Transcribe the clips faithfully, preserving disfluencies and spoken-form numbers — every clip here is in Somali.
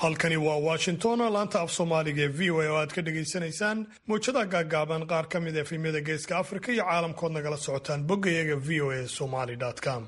halkani waa Washington, laanta af Soomaaliga ee V O A oo aad ka dhageysanaysaan muujadaha gaagaaban qaar ka mid ah efemyada Geeska Afrika iyo caalamkood nagala socotaan boggayaga v o a somali dot com.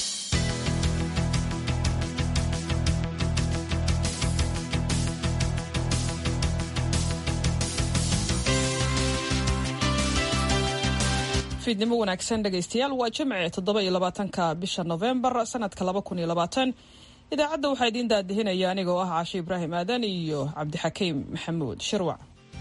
fiidnimo wanaagsan dhegaystayaal waa Jimce toddoba iyo labaatanka bisha November sanadka laba kun iyo labaatan. idaacadda waxaa idiin daadihinaya anigoo ah Caashi Ibraahim Aadan iyo Cabdixakiim Maxamuud Shirwac.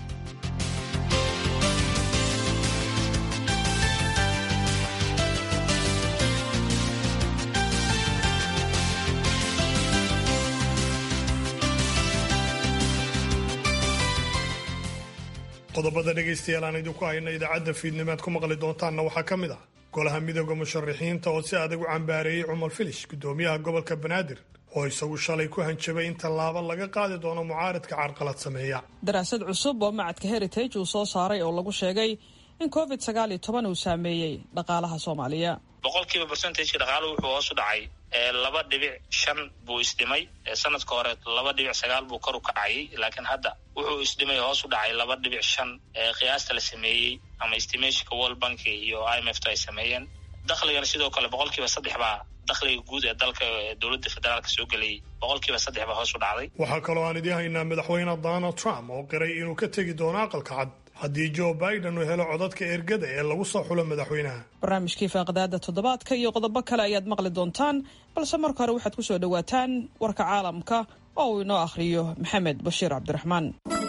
qodobada dhegaystayaal aan idinku hayna idaacadda fiidnimaad ku maqli doontaanna waxaa ka mid ah golaha midowga musharaxiinta oo si adag u cambaareeyey Cumar Filish gudoomiyaha gobolka Banaadir oo isagu shalay ku hanjabay in tallaabo laga qaadi doono mucaaradka carqalad sameeya. daraasad cusub oo macadka Heritage uu soo saaray oo lagu sheegay in covid sagaal iyo toban uu saameeyey dhaqaalaha Soomaaliya. boqolkiiba percentage dhaqaaluhu wuxuu hoos u dhacay laba dhibic shan buu isdhimay sanadka hore laba dhibic sagaal buu kor u kacay laakiin hadda wuxuu isdhimay hoos u dhacay laba dhibic shan qiyaasta la sameeyay ama estimationka World Bank iyo I M F ay sameeyeen. dakhligana sidoo kale boqolkiiba saddex baa dakhliga guud ee dalka dowladda federaalka soo galay boqolkiiba saddex baa hoos u dhacday. waxaa kaloo aan idin haynaa madaxweyne Donald Trump oo qiray inuu ka tegi doono aqalka cad haddii Joe Biden uu helo codadka ergada ee lagu soo xulo madaxweynaha. barnaamijkii faaqadaada toddobaadka iyo qodobo kale ayaad maqli doontaan, balse marka hore waxaad ku soo dhawaataan warka caalamka oo uu inoo akhriyo Maxamed Bashiir Cabdiraxmaan.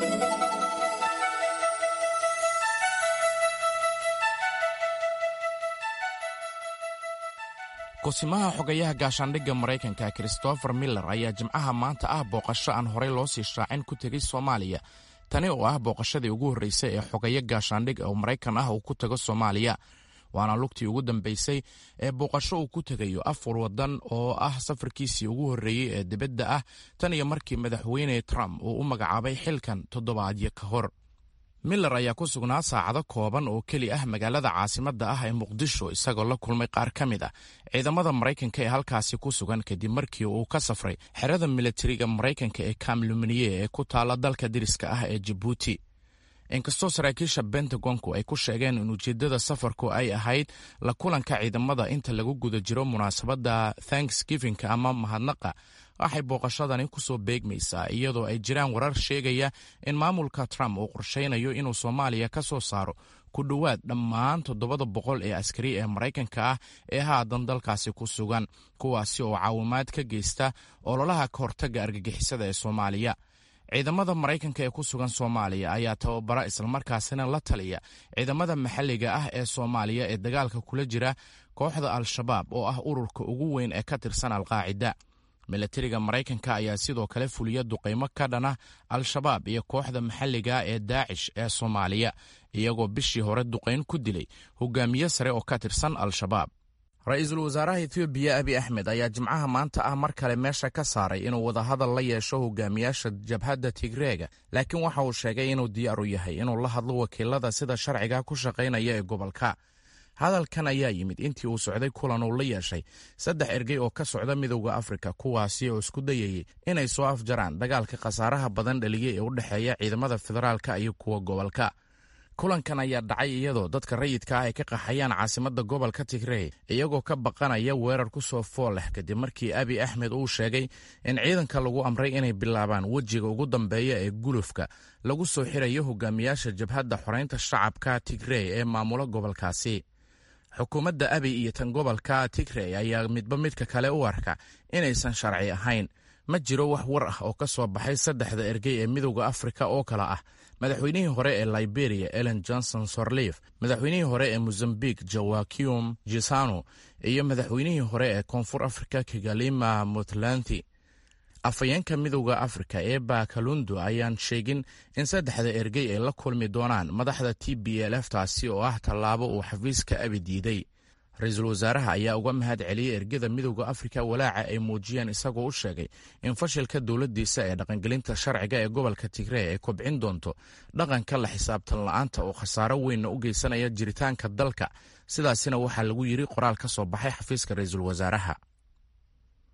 Gosimaha xogayaha gaashaandhigga Mareykanka Christopher Miller ayaa jimcaha maanta ah booqasho aan horey loo sii shaacin ku tegay Soomaaliya. Tani oo ah booqashadii ugu horreysay ee xogaye gaashaandhig oo Mareykan ah uu ku tago Soomaaliya. waana lugtii ugu dambeysay ee booqasho uu ku tegayo afar wadan oo ah safarkiisii ugu horreeyey ee dibadda ah tan iyo markii madaxweyne Trump uu u magacaabay xilkan toddobaadyo ka hor. Miller ayaa ku sugnaa saacado kooban oo keli ah magaalada caasimadda ah ee Muqdisho isagoo la kulmay qaar ka mid ah ciidamada Mareykanka ee halkaasi ku sugan kadib markii uu ka safray xerada militariga Mareykanka ee Camp Lemonnier ee ku taala dalka deriska ah ee Djibouti. inkastoo saraakiisha Pentagonku ay ku sheegeen in ujeedada safarku ay ahayd la kulanka ciidamada inta lagu guda jiro munaasabadda Thanksgiving ama mahadnaqa, waxay booqashadani ku soo beegmaysaa iyadoo ay jiraan warar sheegaya in maamulka Trump uu qorsheynayo inuu Soomaaliya ka soo saaro ku dhowaad dhammaan toddobada boqol ee askari ee Mareykanka ah ee haatan dalkaasi ku sugan, kuwaasi oo caawimaad ka geysta ololaha ka hortagga argagixisada ee Soomaaliya. ciidamada Mareykanka ee ku sugan Soomaaliya ayaa tababara islamarkaasina la taliya ciidamada maxalliga ah ee Soomaaliya ee dagaalka kula jira kooxda Al-Shabaab oo ah ururka ugu weyn ee ka tirsan Al-Qaacida. militariga Mareykanka ayaa sidoo kale fuliya duqeymo ka dhana Al-Shabaab iyo kooxda maxalliga ee Daacish ee Soomaaliya, iyagoo bishii hore duqeyn ku dilay hogaamiye sare oo ka tirsan Al-Shabaab. ra-iisul wasaaraha Ethiopia Abiy Ahmed ayaa jimcaha maanta ah mar kale meesha ka saaray inuu wadahadal la yeesho hogaamiyaasha jabhadda Tigreega, laakiin waxa uu sheegay inuu diyaar u yahay inuu la hadlo wakiilada sida sharciga ku shaqaynaya ee gobolka. hadalkan ayaa yimid intii uu socday kulan uu la yeeshay saddex ergey oo ka socda midowda Afrika, kuwaasi oo isku dayayay inay soo afjaraan dagaalka khasaaraha badan dhaliyay ee u dhexeeya ciidamada federaalka iyo kuwa gobolka. kulankan ayaa dhacay iyadoo dadka rayidka ah ay ka qaxayaan caasimadda gobolka Tigray iyagoo ka baqanaya weerar ku soo fool leh kadib markii Abiy Ahmed uu sheegay in ciidanka lagu amray inay bilaabaan wejiga ugu dambeeya ee gulufka lagu soo xirayo hogaamiyaasha jabhadda xoreynta shacabka Tigray ee maamula gobolkaasi. xukuumadda Abiy iyo tan gobolka Tigray ayaa midba midka kale u arka inaysan sharci ahayn. ma jiro wax war ah oo ka soo baxay saddexda ergey ee midowda Afrika oo kala ah madaxweynihii hore ee Liberia Ellen Johnson Sirleaf, madaxweynihii hore ee Mozambique Joaquim Chissano iyo madaxweynihii hore ee Koonfur Afrika Kgalema Motlanthe. afayeenka midowda Afrika ee Bakalundo ayaan sheegin in saddexda ergey ay la kulmi doonaan madaxda T B L F taasi oo ah tallaabo uu xafiiska Abiy diiday. ra-iisul wasaaraha ayaa uga mahad celiyey ergada midowda Afrika walaaca ay muujiyeen, isagoo u sheegay in fashilka dowladdiisa ee dhaqangelinta sharciga ee gobolka Tigray ay kobcin doonto dhaqanka la xisaabtan la'aanta oo khasaaro weynna u geysanaya jiritaanka dalka. sidaasina waxaa lagu yidhi qoraal ka soo baxay xafiiska ra-iisul wasaaraha.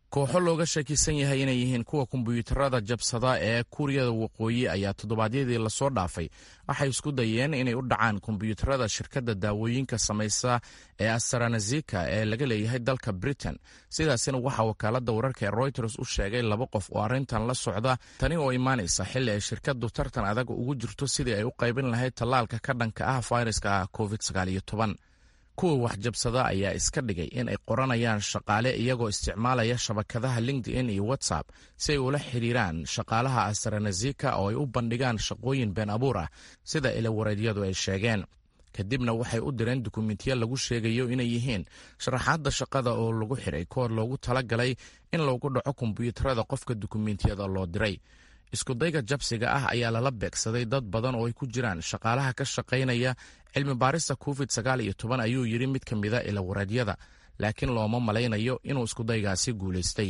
kooxo looga shakisan yahay inay yihiin kuwa kombiyuutarada jabsada ee kuuriyada waqooyi ayaa toddobaadyadii lasoo dhaafay waxay isku dayeen inay u dhacaan kombiyuutarada shirkadda daawooyinka samaysa ee AstraZeneca ee laga leeyahay dalka Britain. sidaasina waxaa wakaaladda wararka ee Reuters u sheegay laba qof oo arrintan la socda, tani oo imaanaysa xilli ay shirkaddu tartan adag ugu jirto sidii ay u qaybin lahayd tallaalka ka dhanka ah fayraska covid sagaal iyo toban. kuwa waxjabsada ayaa iska dhigay in ay qoranayaan shaqaale iyagoo isticmaalaya shabakadaha LinkedIn iyo WhatsApp si ay ula xiriiraan shaqaalaha AstraZeneca oo ay u bandhigaan shaqooyin been abuur ah sida ilawareedyadu ay sheegeen. kadibna waxay u direen dukumiintiyo lagu sheegayo inay yihiin sharaxaadda shaqada oo lagu xiray koor loogu talagalay in loogu dhaco kombiyuutarada qofka dukumiintiyada loo diray. iskudayga jabsiga ah ayaa lala beegsaday dad badan oo ay ku jiraan shaqaalaha ka shaqaynaya cilmi baarista covid sagaal iyo toban, ayuu yidhi mid ka mida ilawareedyada, laakiin looma malaynayo inuu iskudaygaasi guulaystay.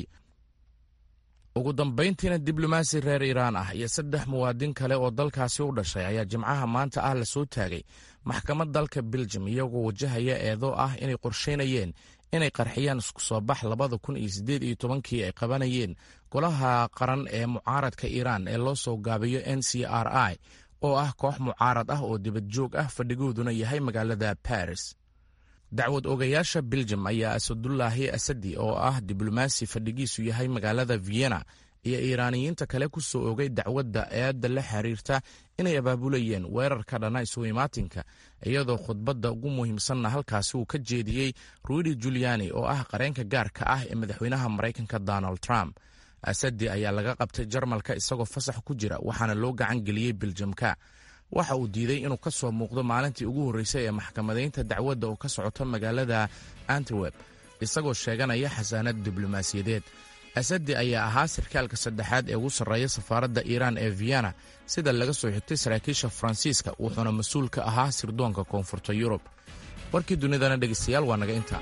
ugu dambayntiina diblomaasi reer Iiraan ah iyo saddex muwaadin kale oo dalkaasi u dhashay ayaa jimcaha maanta ah la soo taagay maxkamad dalka Belgium iyagoo wajahaya eedo ah inay qorsheynayeen inay qarxiyaan isku soo bax labada kun iyo siddeed iyo tobankii ay qabanayeen golaha qaran ee mucaaradka Iiraan ee loo soo gaabiyo N C R I oo ah koox mucaarad ah oo dibad joog ah fadhigooduna yahay magaalada Paris. dacwad ogayaasha Belgium ayaa Asadullaahi Asadi oo ah diblomaasi fadhigiisu yahay magaalada Vienna iyo Iiraaniyiinta kale ku soo ogay dacwadda eedda la xiriirta inay abaabulayeen weerarka dhana isu imaatinka, iyadoo khudbadda ugu muhiimsanna halkaasi uu ka jeediyey Rudy Giuliani oo ah qareenka gaarka ah ee madaxweynaha Maraykanka Donald Trump. Asadi ayaa laga qabtay Jarmalka isagoo fasax ku jira, waxaana loo gacan geliyey Belgiumka. waxa uu diiday inuu ka soo muuqdo maalintii ugu horreysay ee maxkamadaynta dacwadda oo ka socota magaalada Antwerp, isagoo sheeganaya xasaanad diblomaasiyadeed. Asadi ayaa ahaa sarkaalka saddexaad ee ugu sarreeya safaaradda Iiraan ee Vienna sida laga soo xigtay saraakiisha Faransiiska, wuxuuna mas-uul ka ahaa sirdoonka koonfurta Yurub. warkii dunidana dhegeystayaal waa naga inta.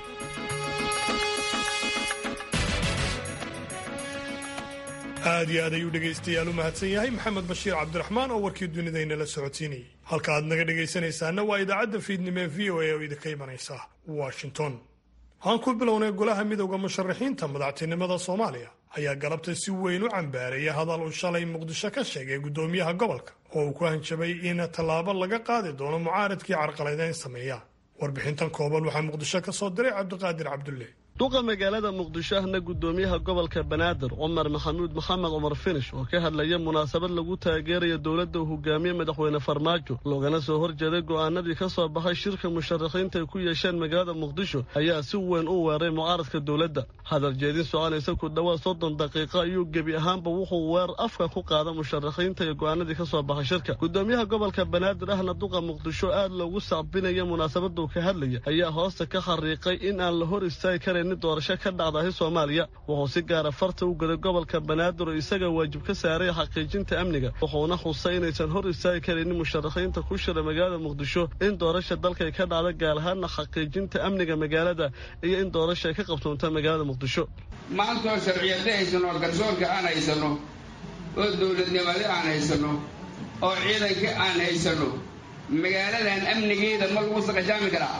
aad iyo aad ayuu dhegaystayaal u mahadsan yahay maxamed bashiir cabdiraxmaan oo warkii dunidayna la socodsiinayay. halka aad naga dhegaysanaysaana waa idaacadda fiidnimo ee v o a oo idinka imanaysa Washington. aan ku bilownay golaha midowda musharaxiinta madaxtinimada Soomaaliya ayaa galabtay si weyn u cambaareeyay hadal uu shalay Muqdisho ka sheegay gudoomiyaha gobolka oo uu ku hanjabay in tallaabo laga qaadi doono mucaaradkii carqaladeyn sameeya. warbixintan kooban waxaa Muqdisho ka soo diray Cabdiqaadir Cabdulle. duqa magaalada Muqdisho ahna gudoomiyaha gobolka Banaadir Umar Maxamuud Maxamed Umar Finish oo ka hadlaya munaasabad lagu taageerayo dawladda uu hogaamiye madaxweyne Farmaajo loogana soo horjeeday go'aanadii ka soo baxay shirka musharaxiinta ay ku yeesheen magaalada Muqdisho ayaa si weyn u weeray mucaaradka dawladda. hadal jeedin soconaysa ku dhawaad soddon daqiiqo ayuu gebi ahaanba wuxuu weer afka ku qaaday musharaxiinta iyo go'aanadii ka soo baxay shirka. gudoomiyaha gobolka Banaadir ahna duqa Muqdisho aad loogu sacbinaya munaasabada uu ka hadlaya ayaa hoosta ka xariiqay in aan la hor istaagi karin doorasho ka dhacday Soomaaliya. wuxuu si gaar ah farta u galay gobolka Banaadir oo isaga waajib ka saaray xaqiijinta amniga, wuxuuna xusay inaysan hor istaagi karin musharaxiinta ku shira magaalada Muqdisho in doorasho dalka ka dhacdo gaar ahaan xaqiijinta amniga magaalada iyo in doorasho ka qabsoonto magaalada Muqdisho. maanta sharciyada haysano garsoorka aan haysano oo dawladnimada aan haysano oo ciidanka aan haysano magaaladan amnigeeda ma lagu saqajaami karaa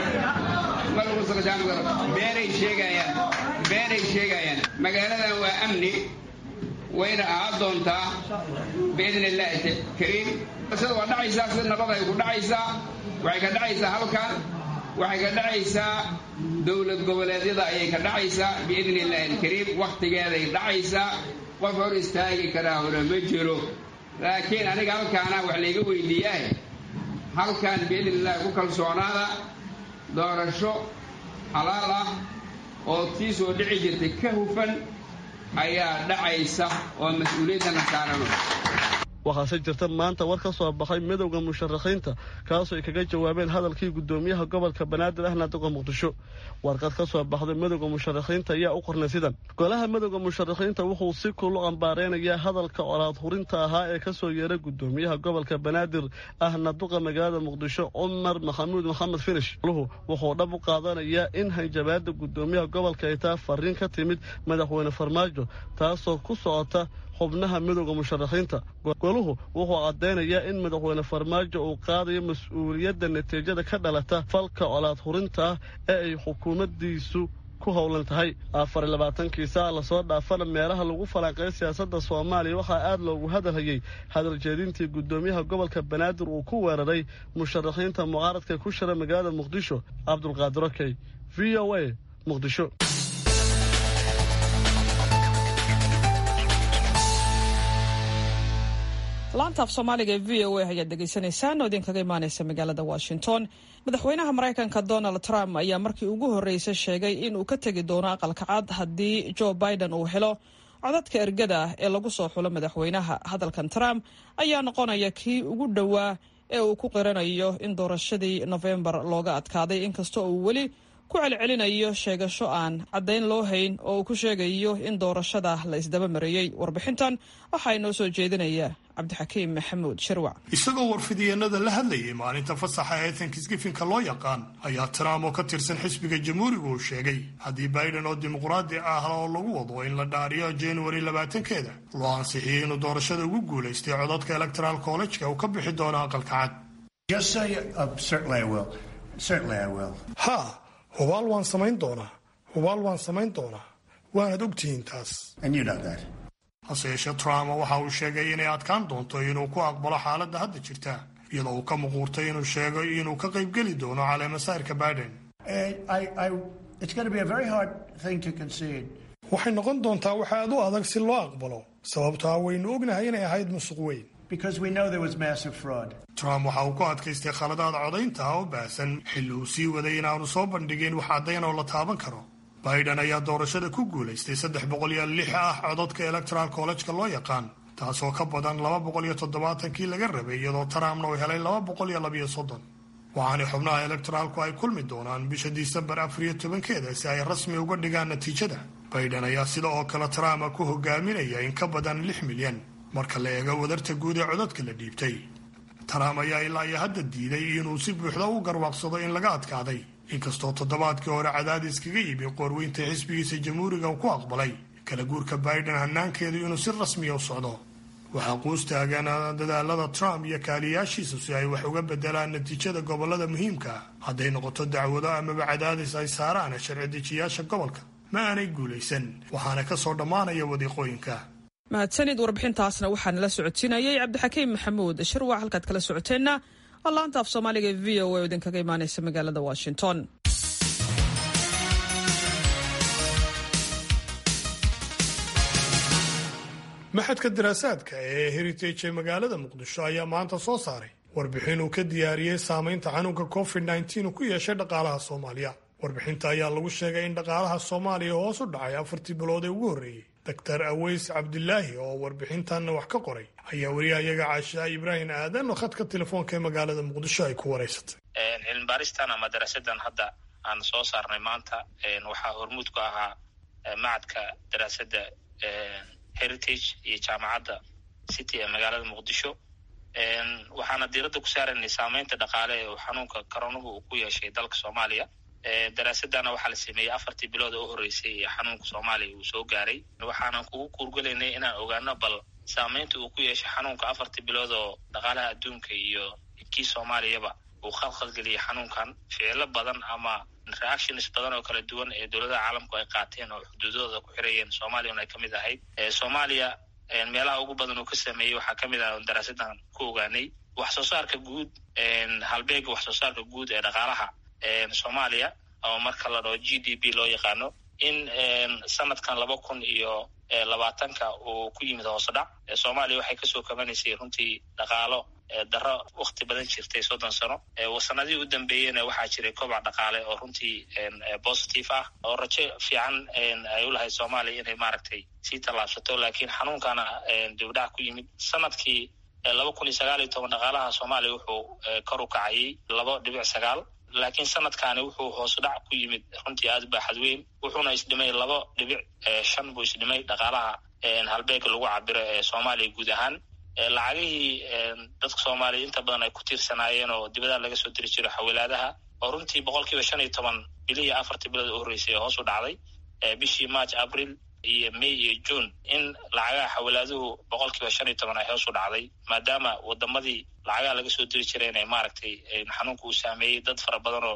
ma lagu saqajaami karo. beenay sheegayaan beenay sheegayaan magaaladan waa amni wayna ahaa doontaa biidni illaahi kariim. sida waa dhacaysaa sida nabad ay ku dhacaysaa waxay ka dhacaysaa halkan waxay ka dhacaysaa dowlad goboleedyada ayay ka dhacaysaa biidni illaahi kariim. wakhtigeeday dhacaysaa qof hor istaagi karaa hore ma jiro. laakiin aniga halkaana wax layga weydiiyahay halkan biidni illaahi ku kalsoonaada doorasho xalaal ah oo tii soo dhici jirtay ka hufan ayaa dhacaysa oo mas-uuliyadana saaran. waxaase jirta maanta war ka soo baxay midowda musharaxiinta kaasoo ay kaga jawaabeen hadalkii gudoomiyaha gobolka Banaadir ahna duqa Muqdisho. warqad ka soo baxday midowda musharaxiinta ayaa u qornay sidan: golaha midowda musharaxiinta wuxuu si kulul ambaareynaya hadalka colaad hurinta ahaa ee ka soo yeeray gudoomiyaha gobolka Banaadir ahna duqa magaalada Muqdisho Umar Maxamuud Maxamed Finish. wuxuu dhab u qaadanayaa in hanjabaada gudoomiyaha gobolka ay tahay fariin ka timid madaxweyne Farmaajo taasoo ku socota xubnaha midowda musharaxiinta. goluhu wuxuu cadeynayaa in madaxweyne Farmaajo uu qaadayo mas'uuliyadda natiijada ka dhalata falka colaad hurinta ee ay xukuumaddiisu ku ku howlan tahay. afar iyo labaatankii saac lasoo dhaafana meelaha lagu falanqeeyo siyaasadda Soomaaliya waxaa aad loogu hadalhayay hadal jeedintii gudoomiyaha gobolka Banaadir uu ku weeraray musharaxiinta mucaaradka ku shira magaalada Muqdisho. Cabdulqaadir Okey, V O A, Muqdisho. laanta af Soomaaliga ee V O A ayaad dhegaysanaysaan oo idinkaga imaanaysa magaalada Washington. Madaxweynaha Mareykanka Donald Trump ayaa markii ugu horreysay sheegay in uu ka tegi doono aqalka cad haddii Joe Biden uu helo codadka ergada ee lagu soo xulo madaxweynaha. Hadalkan Trump ayaa noqonaya kii ugu dhowaa ee uu ku qiranayo in doorashadii November looga adkaaday, inkastoo uu weli ku celcelinayo sheegasho aan caddayn loo hayn oo uu ku sheegayo in doorashada la isdaba mariyey. Warbixintan waxaa inoo soo jeedinaya cabdixakiim maxamuud shirwac. isagoo warfidiyeenada la hadlayay maalinta fasaxa ee Thanksgiving-ka loo yaqaan ayaa Trump oo ka tirsan xisbiga jamhuuriga uu sheegay haddii Biden oo dimuqraadi ah oo lagu wado in la dhaariyo January labaatankeeda loo ansixiyay inuu doorashada ugu guulaystay codadka electoral college-ka uu ka bixi doono aqalka cad. Just say uh, certainly I will. Certainly I will. Ha, hubaal waan samayn doonaa. Hubaal waan samayn doonaa. Waanad ogtihiin taas. And you know that. hase yeeshee Trump waxa uu sheegay inay adkaan doonto inuu ku aqbalo xaaladda hadda jirta iyadoo uu ka muquurtay inuu sheego inuu ka qayb geli doono caleemasaarka Biden. I, I, it's going to be a very hard thing to concede. waxay noqon doontaa waxa aad u adag si loo aqbalo sababtoo ah waynu ognahay inay ahayd musuq weyn. Because we know there was massive fraud. Trump waxa uu ku adkaystay khaladaad codaynta oo baasan xilli uu sii waday inaanu soo bandhigin wax caddayn oo la taaban karo. Biden ayaa doorashada ku guulaystay saddex boqol iyo lix ah codadka electoral college-ka loo yaqaan, taasoo ka badan laba boqol iyo toddobaatan-kii laga rabay, iyadoo Trumpna uu helay laba boqol iyo laba iyo soddon. waxaana xubnaha electoralku ay kulmi doonaan bisha Disembar afar iyo tobankeeda si ay rasmi uga dhigaan natiijada. Biden ayaa sida oo kale Trump ku hogaaminaya in ka badan lix milyan marka la eego wadarta guud ee codadka la dhiibtay. Trump ayaa ilaa iyo hadda diiday inuu si buuxda u garwaaqsado in laga adkaaday, inkastoo toddobaadkii hore cadaadis kaga yimi qorweynta xisbigiisa jamhuuriga ku aqbalay kala guurka Biden hanaankeedu inuu si rasmi u socdo. waxaa quus taagan dadaalada Trump iyo kaaliyaashiisa si ay wax uga bedelaan natiijada gobolada muhiimka ah hadday noqoto dacwado amaba cadaadis ay saaraan sharci dejiyaasha gobolka. ma aanay guulaysan, waxaana ka soo dhammaanaya wadiiqooyinka. mahadsanid. warbixintaasna waxaa nala socodsiinayay cabdixakiim maxamuud shirwac. halkaad kala socoteenna waa laanta af Soomaaliga ee V O A oo idinkaga imaanaysa magaalada Washington. maxadka daraasaadka ee Heritage ee magaalada Muqdisho ayaa maanta soo saaray warbixin uu ka diyaariyey saamaynta xanuunka covid nineteen uu ku yeeshay dhaqaalaha Soomaaliya. warbixinta ayaa lagu sheegay in dhaqaalaha Soomaaliya hoos u dhacay afartii bilood ee ugu horreeyay. Doctor Aweys Cabdillaahi oo warbixintan wax ka qoray ayaa wariyahayaga Caasha Ibrahim Aadan oo khadka telefoonka ee magaalada Muqdisho ay ku wareysatay. cilmi baaristan ama daraasadan hadda aan soo saarnay maanta waxaa hormuud ku ahaa macadka daraasada Heritage iyo jaamacadda City ee magaalada Muqdisho. waxaana diiradda ku saaraynay saamaynta dhaqaale ee xanuunka koronaha uu ku yeeshay dalka Soomaaliya. daraasadana waxaa la sameeyey afartii bilood oo u horreysay ee xanuunka Soomaaliya uu soo gaaray. waxaanan kugu kuurgalaynay inaan ogaano bal saamaynta uu ku yeeshay xanuunka afartii bilood oo dhaqaalaha adduunka iyo kii Soomaaliyaba uu khalkhalgeliyay xanuunkan. ficilo badan ama reactions badan oo kala duwan ee dowladaha caalamku ay qaateen oo xuduudooda ku xirayeen Soomaaliyana ay ka mid ahayd. Soomaaliya meelaha ugu badan uu ka sameeyey waxaa ka mid ah daraasadan ku ogaanay wax soo saarka guud, halbeega wax soo saarka guud ee dhaqaalaha Soomaaliya oo marka la dhaho G D P loo yaqaano in sanadkan laba kun iyo labaatanka uu ku yimid hoos u dhac. Soomaaliya waxay kasoo kabanaysay runtii dhaqaalo daro waqti badan jirtay soddon sano. sanadihii u dambeeyeyna waxaa jiray kobac dhaqaale oo runtii positive ah oo rajo fiican ay u lahayd Soomaaliya inay maaragtay sii tallaabsato, laakiin xanuunkana dibdhac ku yimid. sanadkii laba kun iyo sagaal iyo toban dhaqaalaha Soomaaliya wuxuu kor u kacayay laba dhibic sagaal, laakiin sanadkaani wuxuu hoos u dhac ku yimid runtii aad baaxad weyn. wuxuuna isdhimay laba dhibic shan buu isdhimay dhaqaalaha halbeega lagu cabiro ee Soomaaliya guud ahaan. lacagihii dadka Soomaaliya inta badan ay ku tiirsanaayeen oo dibadda laga soo diri jiro xawilaadaha oo runtii boqolkiiba shan iyo toban bilihii afartii bilood u horreysay hoos u dhacday. bishii March, April iyo May iyo June in lacagaha xawilaaduhu boqolkiiba shan iyo toban ay hoos u dhacday maadaama wadamadii lacagaha laga soo diri jiray inay maaragtay xanuunku uu saameeyey dad fara badan oo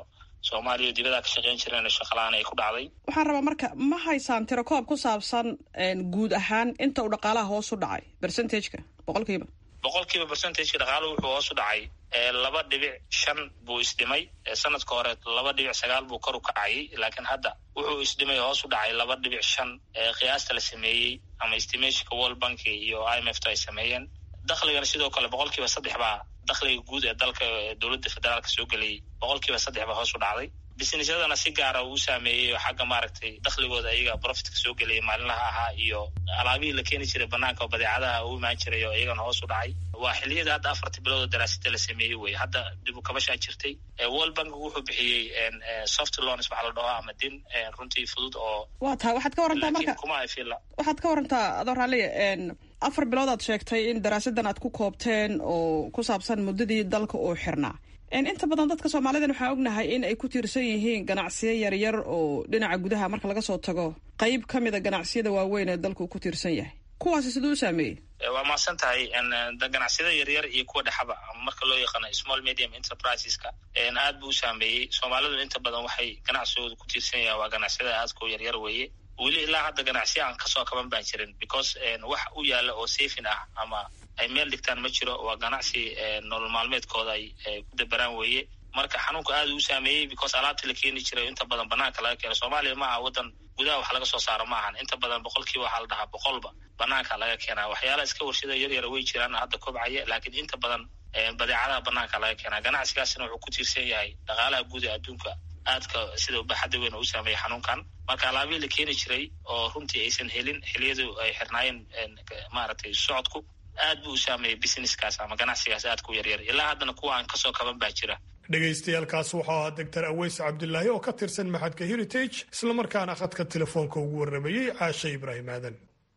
soomaaliya oo dibadda ka shaqayn jireen shaqalaan ay ku dhacday. waxaan rabaa marka ma haysaan tiro koob ku saabsan guud ahaan inta uu dhaqaalaha hoos u dhacay percentageka boqolkiiba boqolkiiba percentageka dhaqaaluhu wuxuu hoos u dhacay laba dhibic shan buu isdhimay sanadka hore laba dhibic sagaal buu kor u kacayay laakiin hadda wuxuu isdhimay hoos u dhacay laba dhibic shan qiyaasta la sameeyey ama estimationka World Bank iyo I M F ay sameeyeen. dakhligana sidoo kale boqolkiiba saddex baa dakhliga guud ee dalka dowladda federaalka soo geliyay boqolkiiba saddex baa hoos u dhacday. businessadana si gaara uu saameeyey xagga maaragtay dakhligooda ayaga profitka soo geliyay maalinlaha ahaa iyo alaabihii la keeni jiray banaanka oo badeecadaha uu imaan jiray oo iyagana hoos u dhacay. waa xilliyada hadda afartii bilood oo daraasada la sameeyey wey. hadda dib u kabashaa jirtay. World Bank wuxuu bixiyey soft loans waxa la dhaho ama din runtii fudud oo waa tahay. waxaad ka warantaa marka waxaad ka warantaa adoo raalliya afar bilood aad sheegtay in daraasadan aad ku koobteen oo ku saabsan muddadii dalka uu xirnaa. inta badan dadka soomaalidan waxaan ognahay in ay ku tiirsan yihiin ganacsiyo yaryar oo dhinaca gudaha marka laga soo tago qayb ka mid a ganacsiyada waaweyn ee dalku ku tiirsan yahay. kuwaasi siduu u saameeyey? waa mahadsan tahay. ganacsiyada yaryar iyo kuwa dhexaba ama marka loo yaqaano small medium enterpriseska aad buu u saameeyey. soomaalidu inta badan waxay ganacsigooda ku tiirsan yahay waa ganacsiyada aadka u yaryar weeye. weli ilaa hadda ganacsiya aan kasoo kaban baan jirin because wax u yaala oo safin ah ama ay meel dhigtaan ma jiro. waa ganacsi nolol maalmeedkooda ay ku dabaraan weeye. marka xanuunka aad uu saameeyey because alaabta la keeni jiray inta badan banaanka laga keeno. soomaaliya ma aha wadan gudaha wax laga soo saaro ma ahan. inta badan boqolkiiba waxaa la dhahaa boqolba banaanka laga keenaa. waxyaalaha iska warshada yaryara way jiraan hadda kobcaya laakiin inta badan badeecadaha banaanka laga keenaa. ganacsigaasina wuxuu ku tiirsan yahay dhaqaalaha guud ee adduunka aadka sida baaxadda weyn u saameeyay xanuunkan. marka alaabihii la keeni jiray oo runtii aysan helin xilliyadu ay xirnaayeen maaragtay socodku aad buu u saameeyey businesskaas ama ganacsigaas aadka u yaryar. ilaa haddana kuwa aan kasoo kaban baa jira. dhegaystayaaalkaas wuxuu ahaa doctor aweys cabdilaahi oo ka tirsan maxadka heritage islamarkaana khadka telefoonka ugu warramayey caashe ibraahim aadan.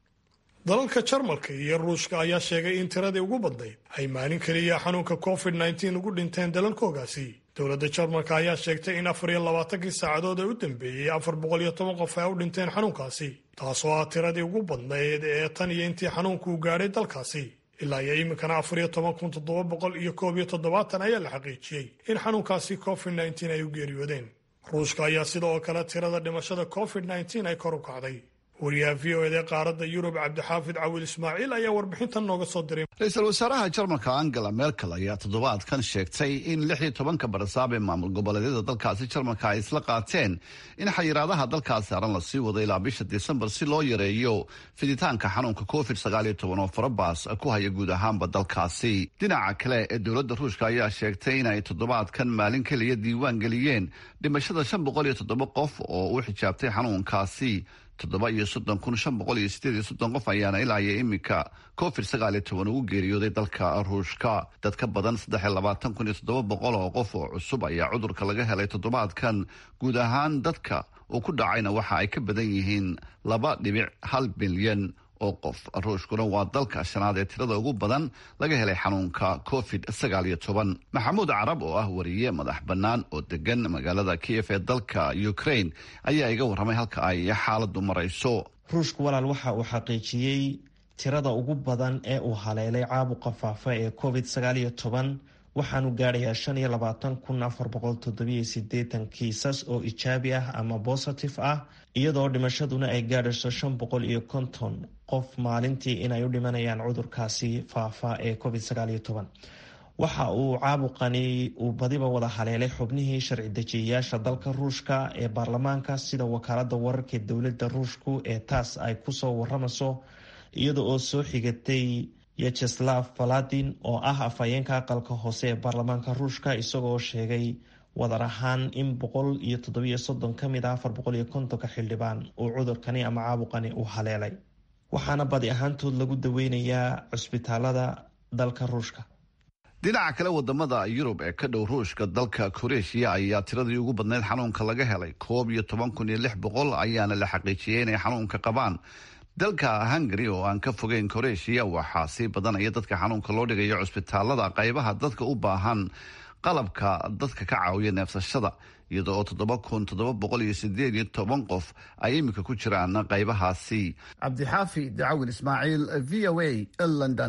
dalalka jarmalka iyo ruushka ayaa sheegay in tiradii ugu badnayd ay maalin keliya xanuunka covid nneteen ugu dhinteen dalalkoogaasi. dowladda jarmalka ayaa sheegtay in afar iyo labaatankii saacadood ee u dambeeyey afar boqol iyo toban qof ay u dhinteen xanuunkaasi, taasoo ah tiradii ugu badnayd ee tan iyo intii xanuunku u gaadhay dalkaasi. ilaa iyo iminkana afar iyo toban kun toddoba boqol iyo koob iyo toddobaatan ayaa la xaqiijiyey in xanuunkaasi covid nneteen ay u geeriyoodeen. ruushka ayaa sidoo kale tirada dhimashada covid nneteen ay kor u kacday. wariyaha v o ed ee qaaradda yurub cabdixaafid cawil ismaaciil ayaa warbixintan nooga soo diray. ra-iisul wasaaraha jarmalka angela merkel ayaa toddobaadkan sheegtay in lix iyo tobanka barasaab ee maamul goboleedyada dalkaasi jarmalka ay isla qaateen in xayiraadaha dalkaas saaran lasii wado ilaa bisha disembar si loo yareeyo fiditaanka xanuunka covid sagaal iyo toban oo farabaas ku haya guud ahaanba dalkaasi. dhinaca kale ee dowladda ruushka ayaa sheegtay in ay toddobaadkan maalin keliya diiwaan geliyeen dhimashada shan boqol iyo toddoba qof oo u xijaabtay xanuunkaasi. toddoba iyo soddon kun shan boqol iyo sideed iyo soddon qof ayaana ilaa iyo iminka covid sagaal iyo toban ugu geeriyooday dalka ruushka. dad ka badan saddex iyo labaatan kun iyo toddoba boqol oo qof oo cusub ayaa cudurka laga helay toddobaadkan. guud ahaan dadka uu ku dhacayna waxa ay ka badan yihiin laba dhibic hal bilyan oo qof. ruushkuna waa dalka shanaad ee tirada ugu badan laga helay xanuunka covid sagaal iyo toban. maxamuud carab oo ah wariye madax bannaan oo degan magaalada kiev ee dalka ukraine ayaa iga warramay halka ay xaaladu marayso. ruushku walaal waxa uu xaqiijiyey tirada ugu badan ee uu haleelay caabuqa faafa ee covid sagaal iyo toban waxaanu gaadhayaa shan iyo labaatan kun afar boqol toddobiyo sideetan kiisas oo ijaabi ah ama positive ah, iyadoo dhimashaduna ay gaadhayso shan boqol iyo konton qof maalintii inay u dhimanayaan cudurkaasi faafa ee covid sagaal iyo toban. waxa uu caabuqani uu badiba wada haleelay xubnihii sharci dejiyayaasha dalka ruushka ee baarlamaanka, sida wakaalada wararka dowladda ruushku ee taas ay kusoo waramayso, iyada oo soo xigatay yacheslav valadin oo ah afhayeenka aqalka hoose ee baarlamaanka ruushka, isagoo sheegay wadar ahaan in boqol iyo toddobiyo soddon ka mid ah afar boqol iyo kontonka xildhibaan uu cudurkani ama caabuqani uu haleelay, waxaana badi ahaantood lagu daweynayaa cusbitaalada dalka ruushka. dhinaca kale wadamada yurub ee ka dhow ruushka dalka koreeshiya ayaa tiradii ugu badnayd xanuunka laga helay koob iyo toban kun iyo lix boqol ayaana la xaqiijiyey inay xanuunka qabaan. dalka hungary oo aan ka fogeyn koreeshiya waxaa sii badanaya dadka xanuunka loo dhigayo cusbitaalada qaybaha dadka u baahan qalabka dadka ka caawiya neefsashada, iyada oo toddoba kun toddoba boqol iyo sideed iyo toban qof ay iminka ku jiraan qaybahaasi. cabdixaafi dacawil ismaaciil, v o a london.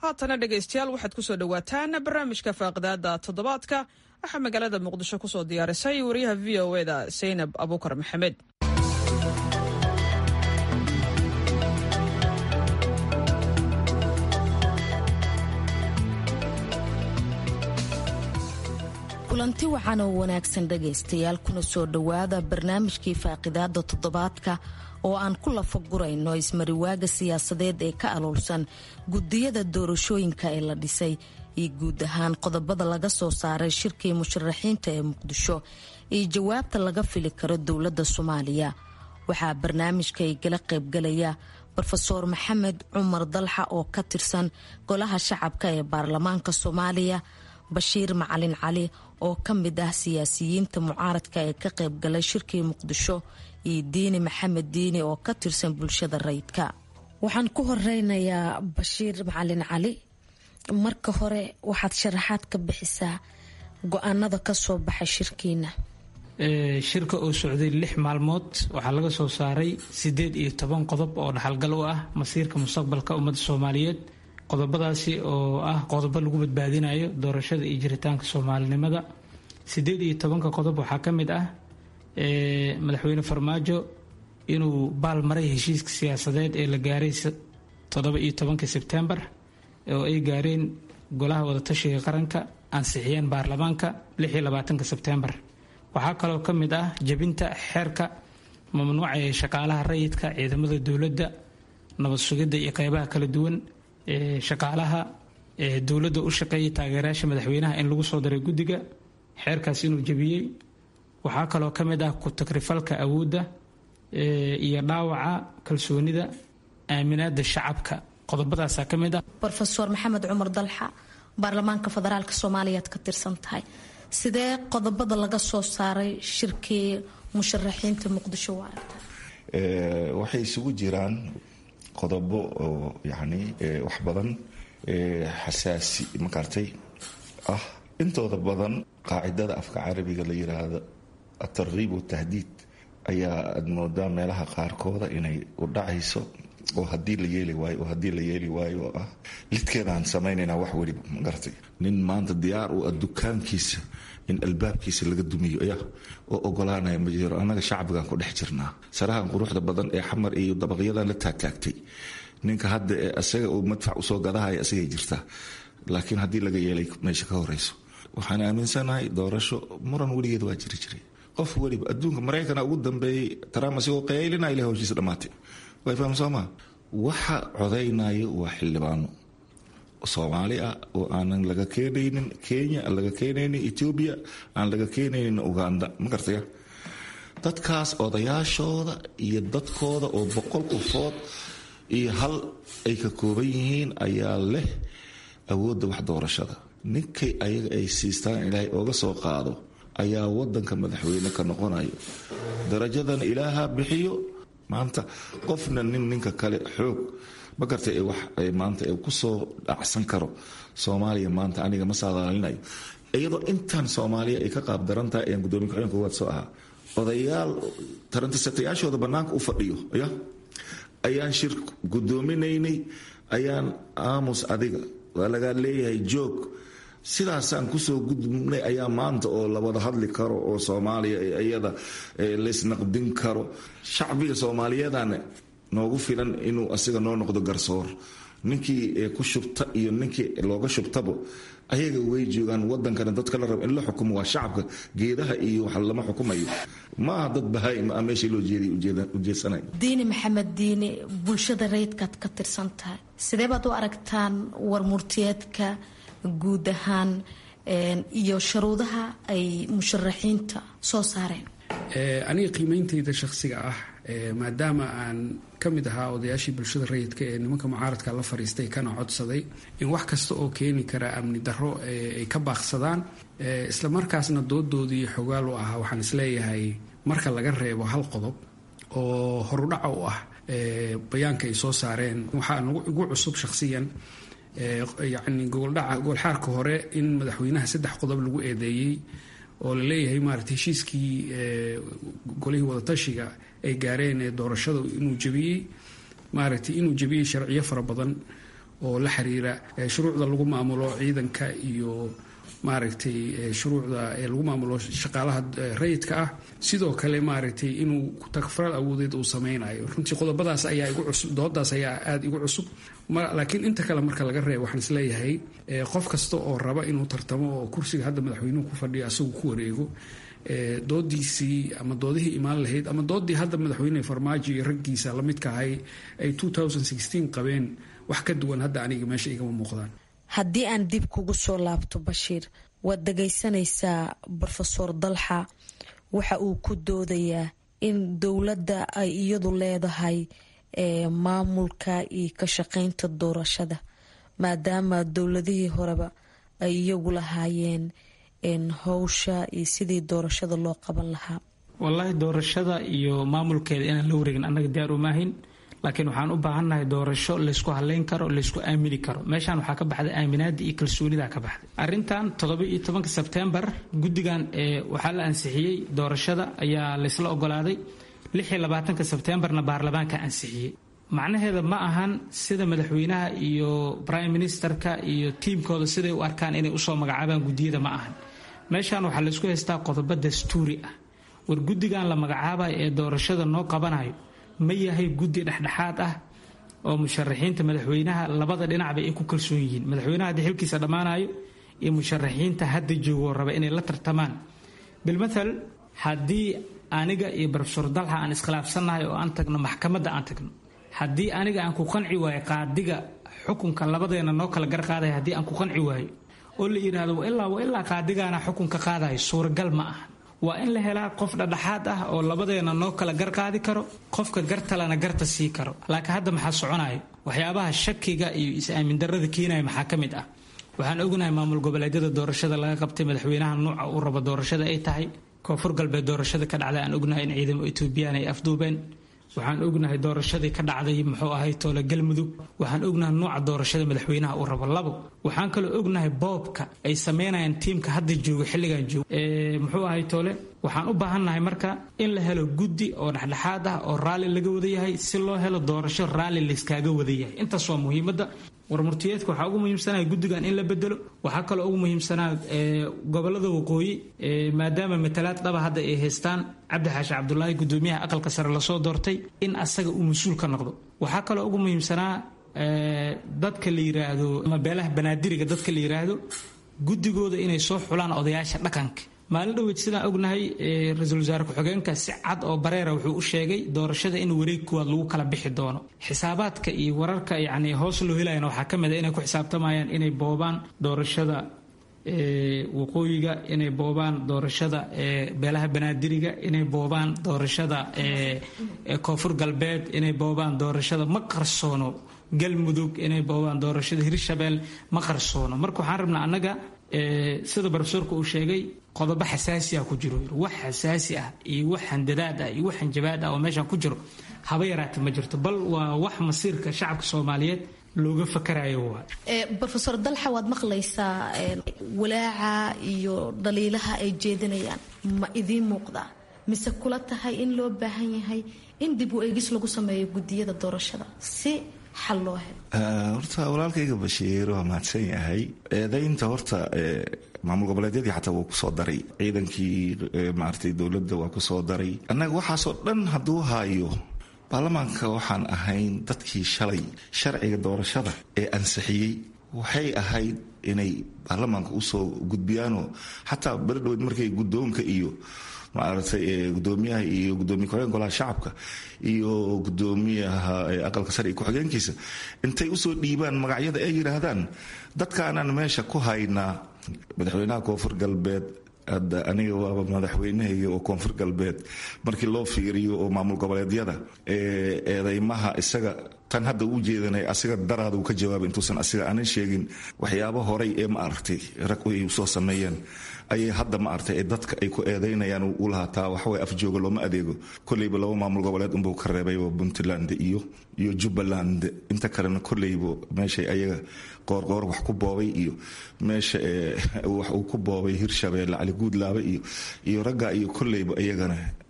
haatana dhegaystayaal waxaad ku soo dhowaataan barnaamijka faaqidaada toddobaadka waxaa magaalada muqdisho ku soo diyaarisay wariyaha v o eda saynab abuukar maxamed. kulanti waxaan oo wanaagsan dhegaystayaal kuna soo dhowaada barnaamijkii faaqidaada toddobaadka oo aan ku lafagurayno ismariwaaga siyaasadeed ee ka aloolsan gudiyada doorashooyinka ee la dhisay iyo guud ahaan qodobada laga soo saaray shirkii musharaxiinta ee muqdisho iyo jawaabta laga fili karo dowladda soomaaliya. waxaa barnaamijka igala qaybgalaya brofeor maxamed cumar dalxa oo ka tirsan golaha shacabka ee baarlamaanka soomaaliya, bashiir macalin cali oo ka mid ah siyaasiyiinta mucaaradka ee ka qaybgalay shirkii muqdisho iyo diini maxamed diini oo ka tirsan bulshada rayidka. waxaan ku horeynayaa bashiir macalin cali. marka hore waxaad sharaxaad ka bixisaa go-aanada ka soo baxay shirkiina. shirka oo socday lix maalmood waxaa laga soo saaray sideed iyo toban qodob oo dhaxalgal u ah masiirka mustaqbalka ummadda soomaaliyeed. qodobadaasi oo ah qodobo lagu badbaadinayo doorashada iyo jiritaanka soomaalinimada. sideed iyo tobanka qodob waxaa ka mid ah madaxweyne farmaajo inuu baalmaray heshiiska siyaasadeed ee la gaaray toddoba iyo tobanka sebtembar oo ay gaareen golaha wadatashiga qaranka ansixiyeen baarlamaanka lix iyo labaatanka sebtembar. waxaa kaloo ka mid ah jebinta xeerka mamnuuca ee shaqaalaha rayidka, ciidamada dowladda, nabad sugidda iyo qeybaha kala duwan ee shaqaalaha ee dowladda u shaqeeya taageerayaasha madaxweynaha in lagu soo daray guddiga xeerkaas inuu jebiyey. waxaa kaloo ka mid ah ku-takrifalka awoodda iyo dhaawaca kalsoonida aaminaada shacabka. qodobadaasaa ka mid ah. brofeor maxamed cumar dalxa, baarlamaanka federaalk soomaaliyaad ka tirsan tahay, sidee qodobada laga soo saaray shirkii musharaxiinta muqdisho u aragta? waxay isugu jiraan qodobo oo yani wax badan xasaasi makartay ah. intooda badan qaacidada afka carabiga la yiraahdo atarghiib watahdiid ayaa aad moodaa meelaha qaarkooda inay u dhacayso oo hadii la yeeli waayo oo hadii la yeeli waayo oo ah lidkeedaan samaynaynaa wax weliba magartay. nin maanta diyaar u ah dukaankiisa in albaabkiisa laga dumiyo ayaa oo ogolaanaya ma jiro. annaga shacbigaan ku dhex jirnaa. sarahan quruxda badan ee xamar iyo dabaqyadan la taagtaagtay ninka hadda ee asaga uu madfac usoo gadahaya asagay jirtaa, laakiin haddii laga yeelay meesha ka horeyso. waxaan aaminsanahay doorasho muran weligeed waa jiri jiray. qof weliba adduunka maraykana ugu dambeeyey trump asigoo qaylina ilaa hawshiisa dhammaatay. way faham sooma waxa codaynayo waa xildhibaano soomaali ah oo aanan laga keenaynin Kenya, aan laga keenaynin Ethiopia, aan laga keenaynin Uganda. ma gartaya dadkaas odayaashooda iyo dadkooda oo boqol qofood iyo hal ay ka kooban yihiin ayaa leh awoodda wax doorashada. ninkay ayaga ay siistaan ilaahay ooga soo qaado ayaa wadanka madaxweyne ka noqonayo. darajadan ilaaha bixiyo. maanta qofna nin ninka kale xoog ma gartay ee wax maanta ee ku soo dhacsan karo Soomaaliya maanta aniga ma saadaalinayo. iyadoo intaan Soomaaliya ay ka qaab daran tahay ee gudoomiye ku-xigeenka koowaad soo ahaa odayaal tarantisatayaashooda banaanka u fadhiyo ayaa ayaan shir gudoominaynay ayaan aamus adiga waa laga leeyahay joog sidaasaan kusoo gudubnay ayaa maanta oo la wada hadli karo oo Soomaaliya iyada laysnaqdin karo. shacbiga Soomaaliyeedana noogu filan inuu asiga noo noqdo garsoor. ninkii ku shubta iyo ninkii looga shubtabo ayaga way joogaan wadankana dadka la rabo in la xukumo waa shacabka. geedaha iyo wax lama xukumayo ma dad bahay ma meeshii loo jeeday ujeedsanay. diini maxamed diini, bulshada rayidkaad ka tirsan tahay, sidee baad u aragtaan warmurtiyeedka guud ahaan iyo shuruudaha ay musharaxiinta soo saareen? aniga qiimeyntayda shakhsiga ah maadaama aan ka mid ahaa odayaashii bulshada rayidka ee nimanka mucaaradka la fariistay kana codsaday in wax kasta oo keeni kara amni darro ay ka baaqsadaan, isla markaasna doodoodii xogaal u ahaa. waxaan isleeyahay marka laga reebo hal qodob oo horudhaca u ah bayaanka ay soo saareen, waxaa ugu cusub shakhsiyan yacni gogoldhaca goolxaarka hore in madaxweynaha saddex qodob lagu eedeeyey oo la leeyahay maaragtay heshiiskii golihii wadatashiga ay gaareen ee doorashada inuu jebiyey maaragtay inuu jebiyey sharciyo fara badan oo la xiriira shuruucda lagu maamulo ciidanka iyo maaragtay shuruucda ee lagu maamulo shaqaalaha rayidka ah. sidoo kale maaragtay inuu takfaraal awoodeed uu sameynayo. runtii qodobadaas ayaa igu cusub, doodaas ayaa aada igu cusub. laakiin inta kale marka laga reebo waxaan isleeyahay qof kasta oo raba inuu tartamo oo kursiga hadda madaxweynuhu ku fadhiyo asagu ku wareego, doodiisii ama doodihii imaan lahayd ama doodii hadda madaxweyne farmaajo iyo raggiisa lamidka ahay ay qabeen wax ka duwan hadda aniga meesha igama muuqdaan. haddii aan dib kugu soo laabto Bashiir, waad dhagaysanaysaa Professor Dalxa waxa uu ku doodayaa in dowladda ay iyadu leedahay maamulka iyo ka shaqaynta doorashada, maadaama dowladihii horeba ay iyagu lahaayeen howsha iyo sidii doorashada loo qaban lahaa. wallaahi doorashada iyo maamulkeeda inaan la wareegin annaga diyaar uma ahin, laakiin waxaan u baahannahay doorasho laysku haleyn karo, laysku aamini karo. meeshaan waxaa ka baxday aaminaada iyo kalsoonida ka baxday. arrintan toddoba iyo tobanka sebtembar guddigan waxaa la ansixiyey, doorashada ayaa laysla ogolaaday. lix iyo labaatanka sebtembarna baarlamaanka ansixiyey. macnaheeda ma ahan sida madaxweynaha iyo prime ministerka iyo tiimkooda siday u arkaan inay usoo magacaabaan guddiyada ma ahan. meeshaan waxaa laysku haystaa qodobo dastuuri ah. war guddigan la magacaabayo ee doorashada noo qabanayo ma yahay guddi dhexdhexaad ah oo musharaxiinta madaxweynaha labada dhinacba ay ku kalsoon yihiin. madaxweynaha hadda xilkiisa dhammaanayo iyo musharaxiinta hadda joogoo raba inay la tartamaan. bilmathal haddii aniga iyo Professor Dalxa aan iskhilaafsannahay oo aan tagno maxkamadda aan tagno, haddii aniga aan ku qanci waayo qaadiga xukunka labadeena noo kala gar qaadaya, haddii aan ku qanci waayo oo la yidhaahdo ilaa wa ilaa qaadigaana xukunka qaadayo, suuragal ma aha. waa in la helaa qof dhadhaxaad ah oo labadeena noo kala gar qaadi karo, qofka gartalana garta sii karo. laakiin hadda maxaa soconayo? waxyaabaha shakiga iyo is-aamin darrada keenaya maxaa ka mid ah? waxaan ognahay maamul goboleedyada doorashada laga qabtay madaxweynaha nuuca uu rabo doorashada ay tahay. koonfur galbeed doorashada ka dhacday aan ognahay in ciidamo Etoobiyaan ay afduubeen. waxaan ognahay doorashadii ka dhacday muxuu ahay toole galmudug. waxaan ognahay nooca doorashada madaxweynaha uu rabo labo. waxaan kaloo ognahay boobka ay sameynayaan tiimka hadda jooga xilligan jooga ee muxuu ahay toole. waxaan u baahannahay marka in la helo guddi oo dhexdhexaad ah oo raalli laga wada yahay, si loo helo doorasho raalli layskaaga wada yahay. intaas waa muhiimadda. warmurtiyeedka waxaa ugu muhiimsanaa guddigan in la bedelo. waxaa kaloo ugu muhiimsanaa gobolada waqooyi maadaama matalaad dhaba hadda ay haystaan cabdi xaashi cabdulaahi gudoomiyaha aqalka sare lasoo doortay, in asaga uu mas-uul ka noqdo. waxaa kaloo ugu muhiimsanaa dadka la yiraahdo ama beelaha banaadiriga dadka la yiraahdo guddigooda inay soo xulaan odayaasha dhaqanka. maalin dhaweyd sidaan ognahay ra-iisul wasaare ku-xigeenka si cad oo bareera wuxuu u sheegay doorashada in wareeg kuwaad lagu kala bixi doono. xisaabaadka iyo wararka yacni hoos loo helayana waxaa ka mid a inay ku xisaabtamayaan inay boobaan doorashada waqooyiga, inay boobaan doorashada beelaha banaadiriga, inay boobaan doorashada koonfur galbeed, inay boobaan doorashada ma qarsoono galmudug, inay boobaan doorashada hirshabelle ma qarsoono. marka waxaan rabnaa annaga sida profesorka uu sheegay qodobo xasaasi ah ku jiro. wax xasaasi ah iyo wax handadaad ah iyo wax hanjabaad ah oo meeshaan ku jiro haba yaraata ma jirto, bal waa wax masiirka shacabka Soomaaliyeed looga fakarayo. waa Professor Dalxa, waad maqlaysaa walaaca iyo dhaliilaha ay jeedinayaan, ma idiin muuqdaa mise kula tahay in loo baahan yahay in dib u eegis lagu sameeyo guddiyada doorashada si xal loo helo? horta walaalkayga Bashiir waa mahadsan yahay. eedaynta horta maamul goboleedyadii xataa wuu kusoo daray, ciidankii maartay dowladda waa kusoo daray. annaga waxaasoo dhan hadduu haayo baarlamaanka waxaan ahayn dadkii shalay sharciga doorashada ee ansixiyey. waxay ahayd inay baarlamaanka usoo gudbiyaanoo xataa berdhoweed markay guddoonka iyo maaragtay gudoomiyaha iyo gudoomiye ku-xigeenka golaha shacabka iyo gudoomiyaha aqalka sare iyo ku-xigeenkiisa intay usoo dhiibaan magacyada ay yidhaahdaan dadkaanaan meesha ku haynaa. madaxweynaha koonfur galbeed hadda aniga waaba madaxweynahayga oo koonfur galbeed markii loo fiiriyo oo maamul goboleedyada eedeymaha isaga tan hadda uu jeedanay asiga daraada uu ka jawaabay intuusan asiga aanan sheegin waxyaabo horay ee ma aragtay rag ay soo sameeyeen ayay hadda ma aragtay dadka ay ku eedeynayaan u lahaataa waxaway afjooga looma adeego. kolleyba laba maamul goboleed unbuu ka reebay puntland iyo iyo jubbaland. inta kalena kolleyba meeshay ayaga qoorqoor wax ku boobay iyo meesha wax uu ku boobay hirshabeelle cali guudlaabe iyo iyo ragga iyo kolleyba iyagana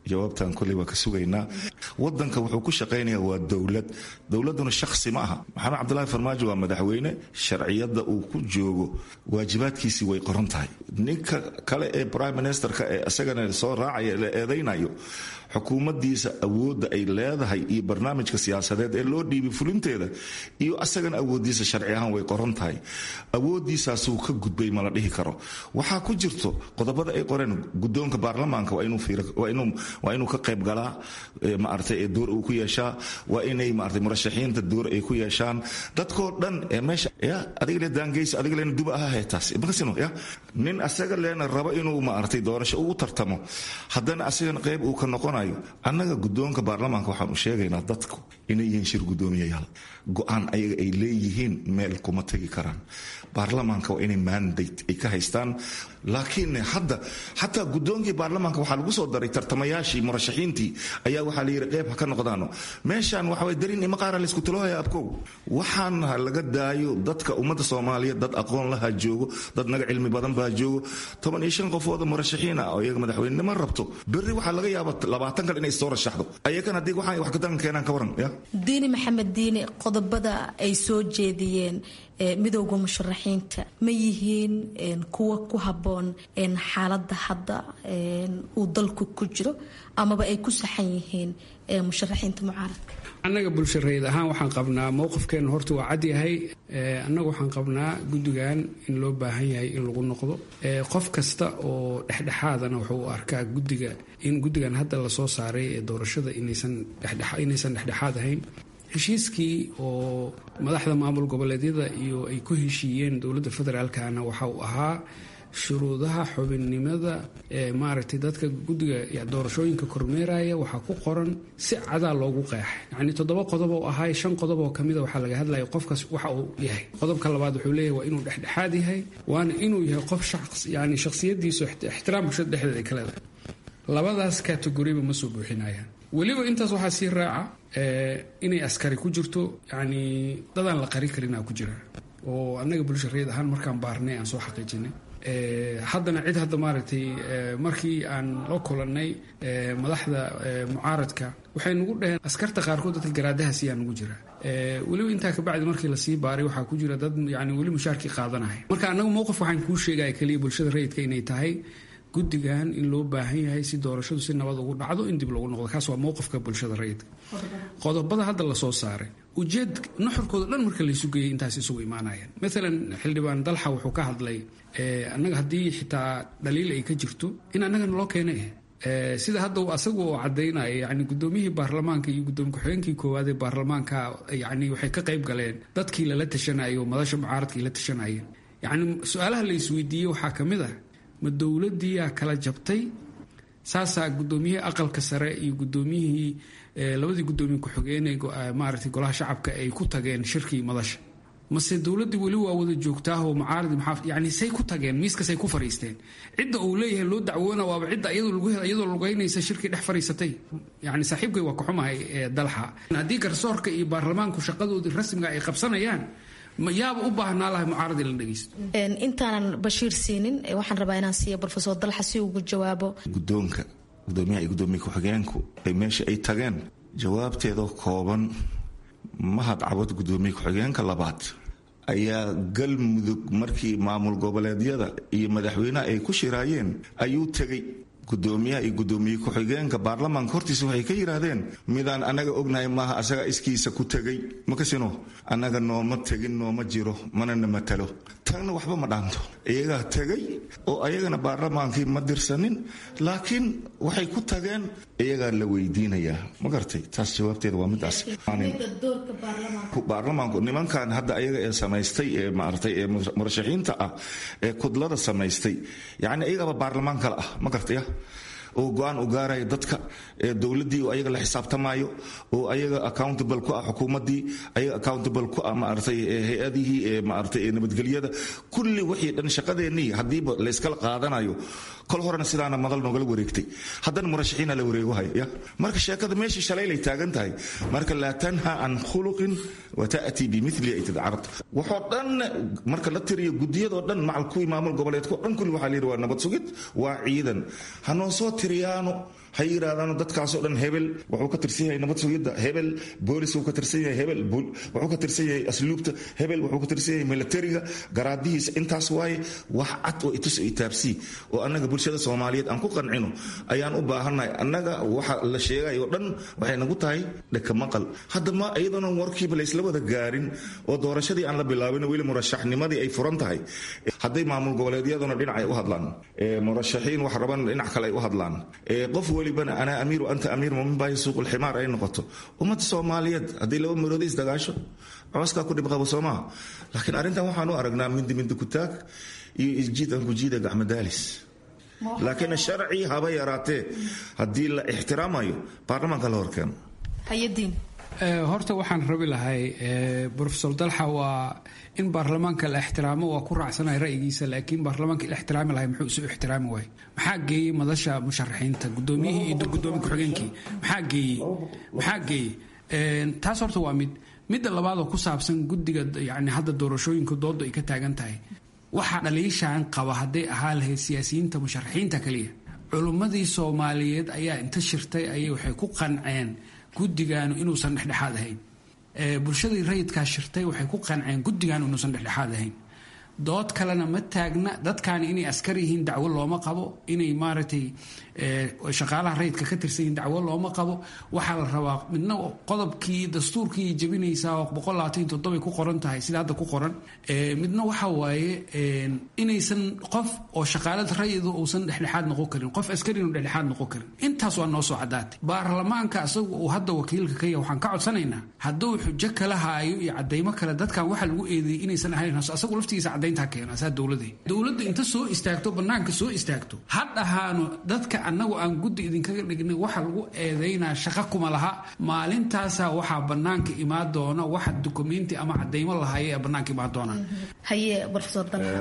jawaabtan kuley waa ka sugaynaa. wadanka wuxuu ku shaqaynayaa waa dowlad, dowladuna shakhsi ma aha. maxamed cabdilaahi farmaajo waa madaxweyne, sharciyada uu ku joogo waajibaadkiisii way qoran tahay. ninka kale ee prime ministerka ee isagana soo raacaya la eedaynayo, xukuumadiisa awoodda ay leedahay iyo barnaamijka siyaasadeed ee loo dhiibay fulinteeda iyo asagana awoodiisa sharci ahaan way qoran tahay. awoodiisaasuu ka gudbay ma la dhihi karo. waxaa ku jirto qodobada ay qoreen gudoonka baarlamaanka waa inuu waa inuu waa inuu ka qayb galaa, maartay ee door uu ku yeeshaa, waa inay maartay murashaxiinta door ay ku yeeshaan. dadkoo dhan ee meesha ya adiga le daangeysa adiga leena duba aha heetaas makasino ya nin asaga leena rabo inuu maartay doorasho ugu tartamo, haddana asagana qayb uu ka noqonayo. annaga gudoonka baarlamaanka waxaan u sheegaynaa dadku inay yihiin shir gudoomiyayaal, go-aan ayaga ay leeyihiin meel kuma tegi karaan. baarlamaanka waa inay mandate ay ka haystaan. laakiin hadda xataa gudoonkii baarlamaanka waxaa lagu soo daray tartamayaashii murashaxiintii ayaa waxaa la yidhi qayb ha ka noqdaano. meeshaan waxa way darin ima qaara laysku taloohaya abkow. waxaan laga daayo dadka ummadda soomaaliyeed, dad aqoon laha joogo, dad naga cilmi badan baa joogo. toban iyo shan qofooda murashaxiin ah oo iyaga madaxweynenimo rabto, berri waxaa laga yaaba labaatan kale inay soo rashaxdo. ayagan haddii waxaan wax kadan keenaan ka waran ya diini maxamed diini, qodobada ay soo jeediyeen midowga musharaxiinta ma yihiin kuwa ku habboon xaaladda hadda uu dalku ku jiro, amaba ay ku saxan yihiin musharaxiinta mucaaradka? annaga bulshareed ahaan waxaan qabnaa mowqifkeena horta waa cad yahay. annaga waxaan qabnaa guddigan in loo baahan yahay in lagu noqdo. qof kasta oo dhexdhexaadana wuxuu u arkaa guddiga in guddigan hadda lasoo saaray ee doorashada inaysan dhexdhexaad ahayn. heshiiskii oo madaxda maamul goboleedyada iyo ay ku heshiiyeen dowladda federaalkana waxa uu ahaa shuruudaha xubinnimada ee maaragtay dadka guddiga doorashooyinka kormeeraya waxaa ku qoran si cadaa loogu qeexay. yacni toddoba qodob oo ahay shan qodob oo kamida waxaa laga hadlaya qofkaas waxa uu yahay. qodobka labaad wuxuu leeyahay waa inuu dhexdhexaad yahay, waana inuu yahay qof yani shakhsiyadiisu ixtiraam bulshada dhexdeeda ay ka leedahay. labadaas kategoriba ma soo buuxinayaan. weliba intaas waxaa sii raaca inay askari ku jirto, yani dadaan la qari karinaa ku jira oo annaga bulshareed ahaan markaan baarnay aan soo xaqiijinay. haddana cid hadda maaragtay markii aan la kulannay madaxda mucaaradka waxay nagu dhaheen askarta qaarkood dadka garaadahaas yaa nagu jira. weliba intaa kabacdi markii lasii baaray waxaa ku jira dad yani weli mushaarkii qaadanaya. marka annaga mowqif waxaan kuu sheegaya keliya bulshada rayidka inay tahay guddigan in loo baahan yahay si doorashadu si nabad ugu dhacdo in dib lagu noqdo. kaas waa mowqifka bulshada rayidka. qodobada hadda lasoo saaray ujeed nuxurkooda dhan marka laysu geeyay intaas isugu imaanayaan. maalan xildhibaan dalxa wuxuu ka hadlay annaga haddii xitaa dhaliil ay ka jirto in annagana loo keenay sida hadda asagu oo cadaynaya yani gudoomiyihii baarlamaanka iyo gudoomiye ku-xigeenkii koowaad ee baarlamaanka yani waxay ka qayb galeen dadkii lala tashanayay oo madasha mucaaradkii la tashanayeen. yani su-aalaha la isweydiiyey waxaa ka mid ah ma dowladdiiyaa kala jabtay saasaa gudoomiyihii aqalka sare iyo gudoomiyihii labadii gudoomiye ku-xigeen ee maaragtay golaha shacabka ay ku tageen shirkii madasha, mase dowladdii weli waa wada joogtaahoo mucaaradi maxaa yani say ku tageen miiskasay ku fariisteen. cidda uu leeyahay loo dacwoona waaba cidda iyadoo lugaynaysa shirkii dhex fariisatay. yani saaxiibkay waa ka xumahay ee dalxa. haddii garsoorka iyo baarlamaanku shaqadoodii rasmiga ay qabsanayaan yaaba u baahnaa lahay mucaarad in la dhegeysto. intaanan bashiir siinin waxaan rabaa inaan siiya brofesor dalxa si ugu jawaabo. gudoonka gudoomiyaha iyo gudoomiye ku-xigeenku ay meesha ay tageen jawaabteedoo kooban. mahad cabad gudoomiye ku-xigeenka labaad ayaa galmudug markii maamul goboleedyada iyo madaxweynaha ay ku shiraayeen ayuu tegey. gudoomiyaha iyo gudoomiye ku-xigeenka baarlamaanka hortiisa waxay ka yidhaahdeen midaan annaga ognahay maaha, asaga iskiisa ku tegey makasino annaga nooma tegin, nooma jiro, manana matalo. tanna waxba ma dhaanto. iyagaa tegey oo ayagana baarlamaankii ma dirsanin, laakiin waxay ku tageen iyagaa la weydiinayaa. ma gartay taas jawaabteeda waa midaas. baarlamaanku nimankan hadda ayaga ee samaystay ee maartay ee murashaxiinta ah ee kudlada samaystay yani iyagaba baarlamaan kale ah. ma gartay oo go-aan u gaaraya dadka ee dowladdii oo ayaga la xisaabtamayo oo ayaga accountable ku ah xukuumaddii, ayaga accountable ku ah maartay hay-adihii ee maartay ee nabadgelyada. kulli wixii dhan shaqadeennii haddiiba la iskala qaadanayo kol horena sidaana madal noogala wareegtay, haddana murashaxiina la wareegohaya ya marka sheekada meeshii shalay lay taagan tahay. marka laa tanha can khuluqin wa ta'tii bimili ay tadcarabta waxoo dhan marka la tiriyo guddiyadoo dhan macal kuwii maamul goboleedkao dhan kulli waxaa la yidhi waa nabad sugid, waa ciidan. hanoo soo tiriyaano ha yidhaahdaan dadkaasoo dhan hebel wuxuu ka tirsan yahay nabad sugidda, hebel boolis uu ka tirsan yahay, hebel wuxuu ka tirsan yahay asluubta, hebel wuxuu ka tirsan yahay militariga garaadihiisa. intaas waaye wax cad oo itus itaabsii oo annaga bulshada soomaaliyeed aan ku qancino ayaan u baahannahay. annaga waxa la sheegay oo dhan waxay nagu tahay dhaka maqal. hadda ma iyadoona warkiiba laysla wada gaarin oo doorashadii aan la bilaabin weli murashaxnimadii ay furan tahay, hadday maamul goboleedyaduna dhinac ay u hadlaan, murashaxiin wax raban dhinac kale ay u hadlaan, qof welibana anaa amiir anta amiir muminbaahi suuqulximaar ay noqoto, ummadda soomaaliyeed haddii laba maroodi isdagaasho cooskaa ku dhibqabo soo maaha. laakiin arrintan waxaan u aragnaa mindi mindi kutaag iyo isjiid aan kujiida gacmadaalis. laakiin sharci haba yaraatee haddii la ixtiraamayo baarlamaanka la horkeeno. hayadiin horta waxaan rabi lahay profesor dalxa waa in baarlamaanka la ixtiraamo, waa ku raacsanahay ra'yigiisa, laakiin baarlamaanka la ixtiraami lahay muxuu isu ixtiraami waayey? maxaa geeyey madasha musharaxiinta gudoomiyihii iyo gudoomiye ku-xigeenkii? maxaa geeyey maxaa geeyey taas horta waa mid. midda labaad oo ku saabsan guddiga yani hadda doorashooyinka dooda ay ka taagan tahay, waxaa dhaliishaan qaba hadday ahaa lahayd siyaasiyiinta musharaxiinta kaliya. culummadii soomaaliyeed ayaa inta shirtay ayay waxay ku qanceen guddigaanu inuusan dhexdhexaad ahayn. bulshadii rayidkaa shirtay waxay ku qanceen guddigaanu inuusan dhexdhexaad ahayn. dood kalena ma taagna. dadkaani inay askar yihiin dacwo looma qabo, inay maaragtay shaqaalaha rayidka ka tirsan yihiin dacwo looma qabo. waxaa la rabaa midna qodobkii dastuurkii jabinaysaa oo boqol labaatan iyo toddoba ku qoran tahay sida hadda ku qoran, midna waxa waaye inaysan qof oo shaqaalada rayidu uusan dhexdhexaad noqon karin, qof askari inuu dhexdhexaad noqon karin. intaas waa noo soo cadaatay. baarlamaanka asagu uu hadda wakiilka ka yahay waxaan ka codsanaynaa hadduu xujo kala haayo iyo cadaymo kale dadkan waxa lagu eedeeyey inaysan ahayn asagu laftigiisa dowladda inta soo istaagto banaanka soo istaagto ha dhahaano dadka annagu aan guddi idinkaga dhignay waxa lagu eedaynaa shaqo kuma laha. maalintaasa waxaa banaanka imaan doona waxa dukumenti ama cadaymo lahaye ee banaanka imaan doonaan. haye profesor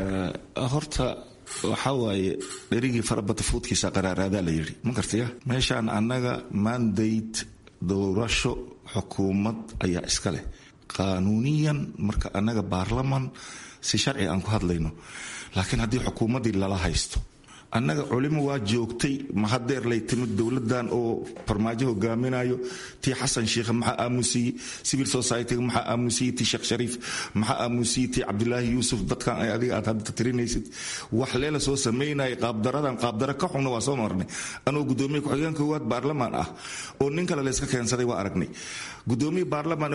horta waxaa waaye dherigii farabata fuudkiisa qaraaraadaa la yidhi ma gartaya. meeshaan annaga mandate doorasho xukuumad ayaa iska leh qaanuuniyan. marka annaga baarlaman si sharci aan ku hadlayno, laakiin haddii xukuumaddii lala haysto, annaga culimo waa joogtay mahadeer lay timid dowladan oo farmaajo hogaaminayo. tii xasan sheikh maxaa aamusiyey, civil society maxaa aamusiyey, tii sheekh shariif maxaa aamusiyey, tii cabdilaahi yuusuf, dadkan ay adiga aad hadda tirinaysid wax leela soo samaynaya qaabdaradan qaabdara ka xunna waa soo marnay. anoo gudoomiye ku-xigeen koowaad baarlamaan ah oo nin kale layska keensaday waa aragnay. gudoomiye baarlamaan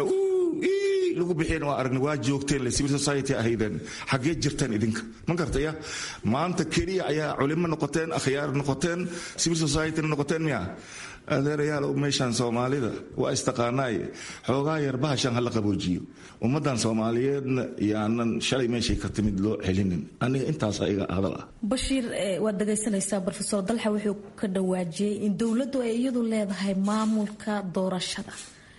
lagu bixiyeen waa aragnay, waa joogteen le civil society ahaydeen. xaggee jirtaan idinka ma gartaya? maanta keliya ayaa culimo noqoteen, akhyaar noqoteen, civil society noqoteen. miya adeerayaal meeshaan soomaalida waa istaqaanaaye xoogaa yar bahashan hala qaboojiyo. ummadan soomaaliyeedna yaanan shalay meeshay ka timid loo celinin. aniga intaas iga hadal ah. bashiir waad dhagaysanaysaa profesor dalxa wuxuu ka dhawaajiyey in dowladdu ay iyadu leedahay maamulka doorashada,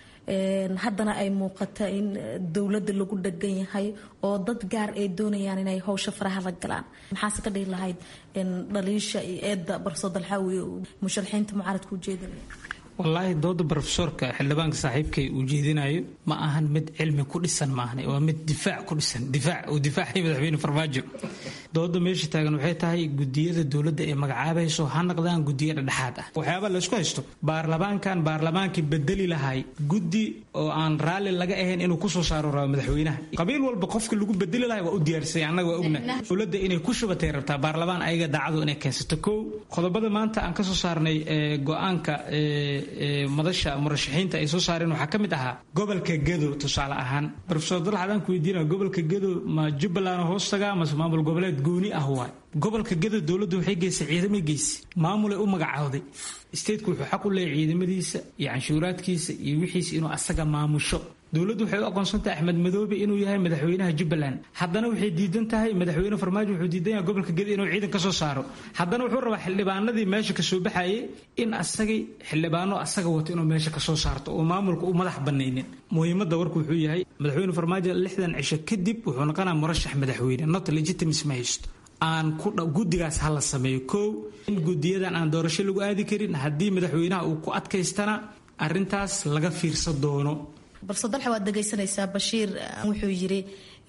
haddana ay muuqata in dowladda lagu dhagan yahay oo dad gaar ay doonayaan inay howsha faraha la galaan. maxaase ka dhihi lahayd dhaliisha iyo eedda profesor dalxaawi musharaxiinta mucaaradka ujeedinaya? wallaahi dooda brofesorka xildhibaanka saaxiibkay uu jeedinayo ma ahan mid cilmi ku dhisan maahan, waa mid difaac ku dhisan. difaac uu difaacay madaxweyne farmaajo. dooda meesha taagan waxay tahay gudiyada dowladda ee magacaabayso ha noqdaan gudiyo dhexdhexaad ah. waxyaaba la isku haysto baarlamaankan baarlamaankii bedeli lahay guddi oo aan raalli laga ahayn inuu kusoo saaro rabo madaxweynaha. qabiil walba qofka lagu bedeli lahay waa u diyaarsay. annaga waa ogna dowladda inay ku shubatay rabtaa baarlamaan ayaga daacadu inay keensato. kow qodobada maanta aan ka soo saarnay go-aanka madasha murashaxiinta ay soo saareen waxaa ka mid ahaa gobolka Gedo. tusaale ahaan profesor dalxadaan ku weydiinaa gobolka Gedo ma Jubbaland hoostaga ama maamul goboleed gooni ah waay? gobolka Gedo dowladdu waxay geysay ciidamo geysay maamul ay u magacawday. stateku wuxuu xaq u leeyahay ciidamadiisa iyo canshuuraadkiisa iyo wixiisa inuu asaga maamusho. dowladdu waxay u aqoonsantahay Axmed Madoobe inuu yahay madaxweynaha Jubbaland. haddana waxay diidan tahay madaxweyne farmaajo wuxuu diidan yahay gobolka Gedo inuu ciidan ka soo saaro. haddana wuxuu rabaa xildhibaanadii meesha ka soo baxayay in asagay xildhibaano asaga wato inuu meesha ka soo saarto oo maamulka u madax banaynin. muhiimadda warku wuxuu yahay madaxweyne farmaajo lixdan cisho kadib wuxuu noqonaa murashax madaxweyne, not legitimacy ma haysto. aan ku guddigaas ha la sameeyo. kow in guddiyadan aan doorasho lagu aadi karin, haddii madaxweynaha uu ku adkaystana arrintaas laga fiirsan doono. balse dalxa waad dhagaysanaysaa. bashiir wuxuu yiri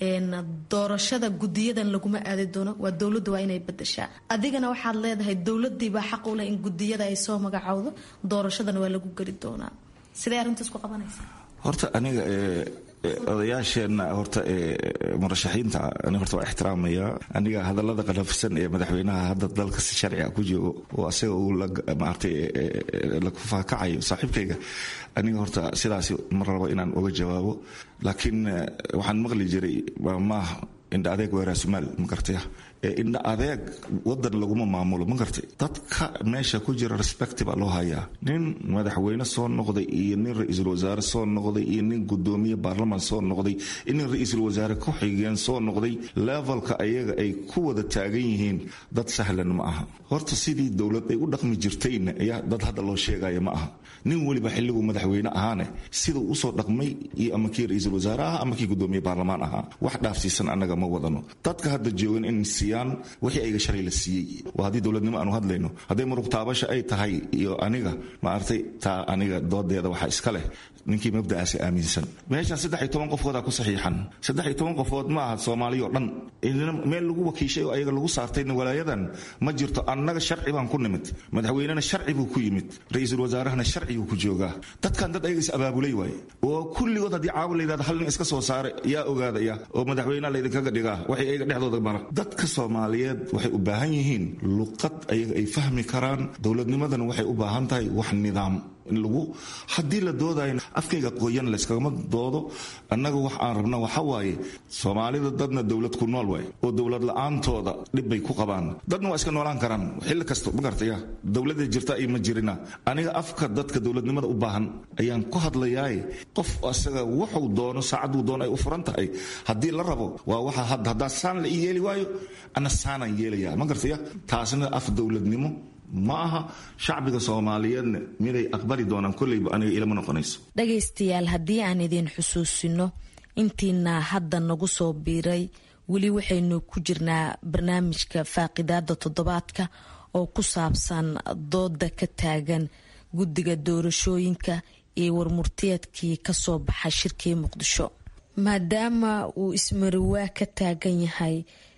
doorashada gudiyadan laguma aadi doono, waa dowladda waa inay bedeshaa. adigana waxaad leedahay dowladiibaa xaq u leh in gudiyada ay soo magacowdo, doorashadana waa lagu geli doonaa. sidee arrintaas ku qabanaysaa? horta aniga odayaasheenna horta murashaxiinta aniga horta waa ixtiraamaya. aniga hadallada qalafsan ee madaxweynaha hadda dalka si sharciga ku joogo oo asaga uu maartay la kufaakacayo saaxiibkayga, aniga horta sidaas ma rabo inaan uga jawaabo. laakiin waxaan maqli jiray maaha indha adeeg weeraasumaal ma gartay indha adeeg wadan laguma maamulo ma gartay. dadka meesha ku jira respect baa loo hayaa. nin madaxweyne soo noqday iyo nin ra-iisul wasaare soo noqday iyo nin gudoomiye baarlamaan soo noqday iyo nin ra-iisul wasaare ku xigeen soo noqday, levelka ayaga ay ku wada taagan yihiin dad sahlan ma aha. horta sidii dowlad ay u dhaqmi jirtayna ayaa dad hadda loo sheegaya ma aha. nin waliba xilligu madaxweyne ahaane siduu usoo dhaqmay iyo ama kii ra-iisul wasaare aha ama kii gudoomiye baarlamaan ahaa wax dhaafsiisan annaga ma wadano. dadka hadda joogan in siyaan wixii ayga shalay la siiyey waa haddii dowladnimo aanu hadlayno. hadday muruq taabasha ay tahay iyo aniga maartay taa aniga doodeeda waxaa iska leh ninkii mabda'aasi aaminsan. meeshaan saddex iyo toban qofoodaa ku saxiixan. saddex iyo toban qofood ma aha soomaaliya oo dhan. meel lagu wakiishay oo ayaga lagu saartayna walaayadan ma jirto. annaga sharci baan ku nimid, madaxweynena sharci buu ku yimid, ra-iisul wasaarahana sharci buu ku joogaa. dadkan dad ayaga is abaabulay waaye oo kulligood haddii caawa la yidhahdo hal nin iska soo saare yaa ogaadaya oo madaxweynaha laydinkaga dhigaa waxay ayaga dhexdooda mara. dadka soomaaliyeed waxay u baahan yihiin luqad ayaga ay fahmi karaan. dowladnimadana waxay u baahan tahay wax nidaam in lagu haddii la doodayo afkayga qoyan layskagama doodo. annaga wax aan rabna waxa waaye soomaalida dadna dowlad ku nool waaye oo dowlad la-aantooda dhib bay ku qabaan. dadna waa iska noolaan karaan xilli kasta ma gartaya dowladda jirta iyo ma jirina. aniga afka dadka dowladnimada u baahan ayaan ku hadlayaaye qof asaga wuxuu doono saacaduu doono ay u furan tahay. haddii la rabo waa waxa haddaa saan la ii yeeli waayo ana saanaan yeelayaa ma gartaya. taasna af dowladnimo ma aha. shacbiga soomaaliyeedna miday aqbali doonaan kolleyba aniga ilama noqonayso. dhagaystayaal, haddii aan idin xusuusino intiina hadda nagu soo biiray, weli waxaynu ku jirnaa barnaamijka faaqidaada toddobaadka oo ku saabsan dooda ka taagan guddiga doorashooyinka iyo warmurtiyeedkii kasoo baxa shirkii muqdisho. maadaama uu ismariwaa ka taagan yahay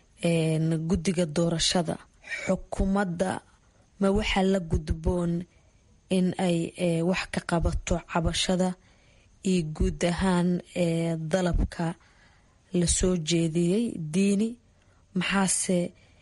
guddiga doorashada, xukuumadda ma waxaa la gudboon in ay wax ka qabato cabashada iyo guud ahaan dalabka la soo jeediyey diini? maxaase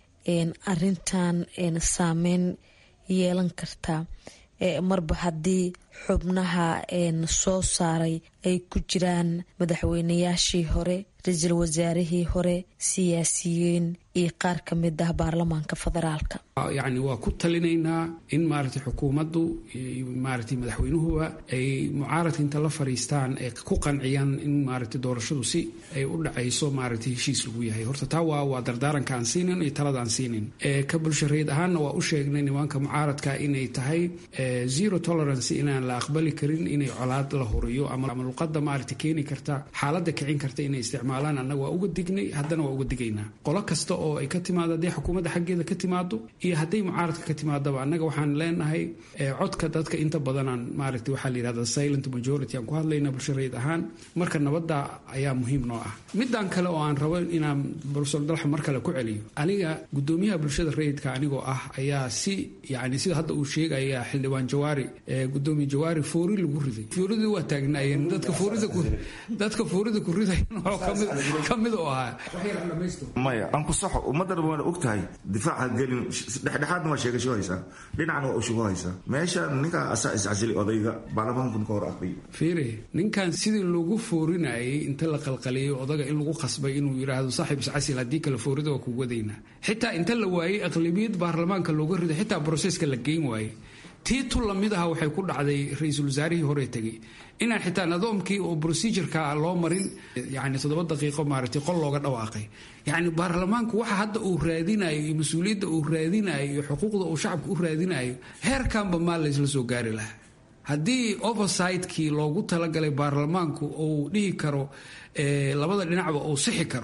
arintan saameyn yeelan kartaa marba haddii xubnaha soo saaray ay ku jiraan madaxweynayaashii hore, ra-iisul wasaarihii hore, siyaasiyiin iyo qaar ka mid ah baarlamaanka federaalka? yacni waa ku talinaynaa in maaragtay xukuumaddu maaragtay madaxweynuhuba ay mucaaradka inta la fadhiistaan ay ku qanciyaan in maaragtay doorashadu si ay u dhacayso maaragtay heshiis lagu yahay. horta taa waa waa dardaaranka aan siinin iyo talada aan siinin. ka bulshareed ahaanna waa u sheegnay nimanka mucaaradka inay tahay zero tolerance, inaan la aqbali karin inay colaad la huriyo ama luqada maaragtay keeni karta xaaladda kicin karta inay isticmaalaan. annaga waa uga dignay, haddana waa uga digaynaa. qolo kasta oo ay ka timaado, hadday xukuumadda xaggeeda ka timaado iyo hadday mucaaradka ka timaadaba, annaga waxaan leenahay codka dadka inta badanaan maaragtay waxaa la yidhahda silent majority aan ku hadlayna bulshareed ahaan. marka nabadda ayaa muhiim noo ah. midaan kale oo aan rabo inaan profesor dalxa mar kale ku celiyo, aniga gudoomiyaha bulshada rayidka anigoo ah ayaa si yani sida hadda uu sheegaya xildhibaan jawaari, gudoomiye jawaari foori lagu riday. foorida waa taagnaayeen dadka foorida ku dadka foorida ku riday oo kamid kamid oo ahaa maya aan ku saxo ummadda waa ogtahay difaaca gelin dhexdhexaadna waa sheegasho haysaa, dhinacna waa ushugo haysaa. meesha ninka asaa iscasili odayga baarlamaanka ka hor aqbay fiiri ninkan sidii loogu foorinayay inta la qalqaliyay odaga in lagu qasbay inuu yiraahdo saaxiib iscasil haddii kale foorida waa ku wadaynaa. xitaa inta la waayay aqlabiyad baarlamaanka looga riday, xitaa broseska la geyn waayay. tii tu lamid aha waxay ku dhacday ra-iisul wasaarihii hore tegey inaan xitaa nidaamkii oo procedureka loo marin, yani toddoba daqiiqo maaragtay qol looga dhawaaqay. yani baarlamaanku waxa hadda uu raadinayo iyo mas-uuliyadda uu raadinayo iyo xuquuqda uu shacabka u raadinayo heerkanba maal laysla soo gaari lahaa. haddii oversightkii loogu talagalay baarlamaanku uu dhihi karo labada dhinacba uu sixi karo,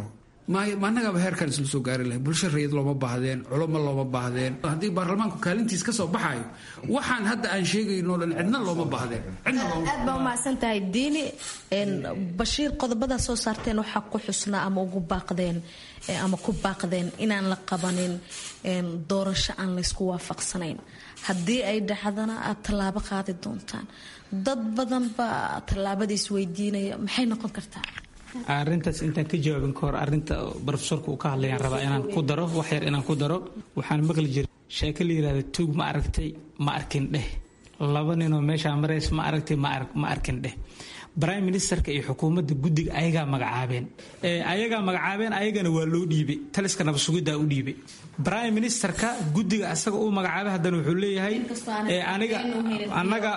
ma annagaba heerkaan isla soo gaari lahay bulsho rayid looma baahdeen culamo looma baahdeen haddii baarlamaanku kaalintiis ka soo baxayo waxaan hadda aan sheegayno dhan cidna looma baahdeen aad baa umahadsan tahay diini bashiir qodobadaa soo saarteen waxaa ku xusnaa ama ugu baaqdeen ama ku baaqdeen inaan la qabanin doorasho aan laysku waafaqsanayn haddii ay dhacdana aad tallaabo qaadi doontaan dad badan baa tallaabadiis weydiinaya maxay noqon kartaa arrintaas intaan ka jawaabin ka hor arrinta brofesorka uu ka hadlayaan rabaa inaan ku daro wax yar inaan ku daro waxaan maqli jiray sheeko la yidhahda tuug ma aragtay ma arkin dheh laba ninoo meeshaa marays ma aragtay ma arkin dheh prime ministerka iyo xukuumadda guddiga ayagaa magacaabeen ayagaa magacaabeen ayagana waa loo dhiibay taliska nabasugiddaa u dhiibay prime ministerka guddiga asaga uu magacaabay haddana wuxuu leeyahay aniga anaga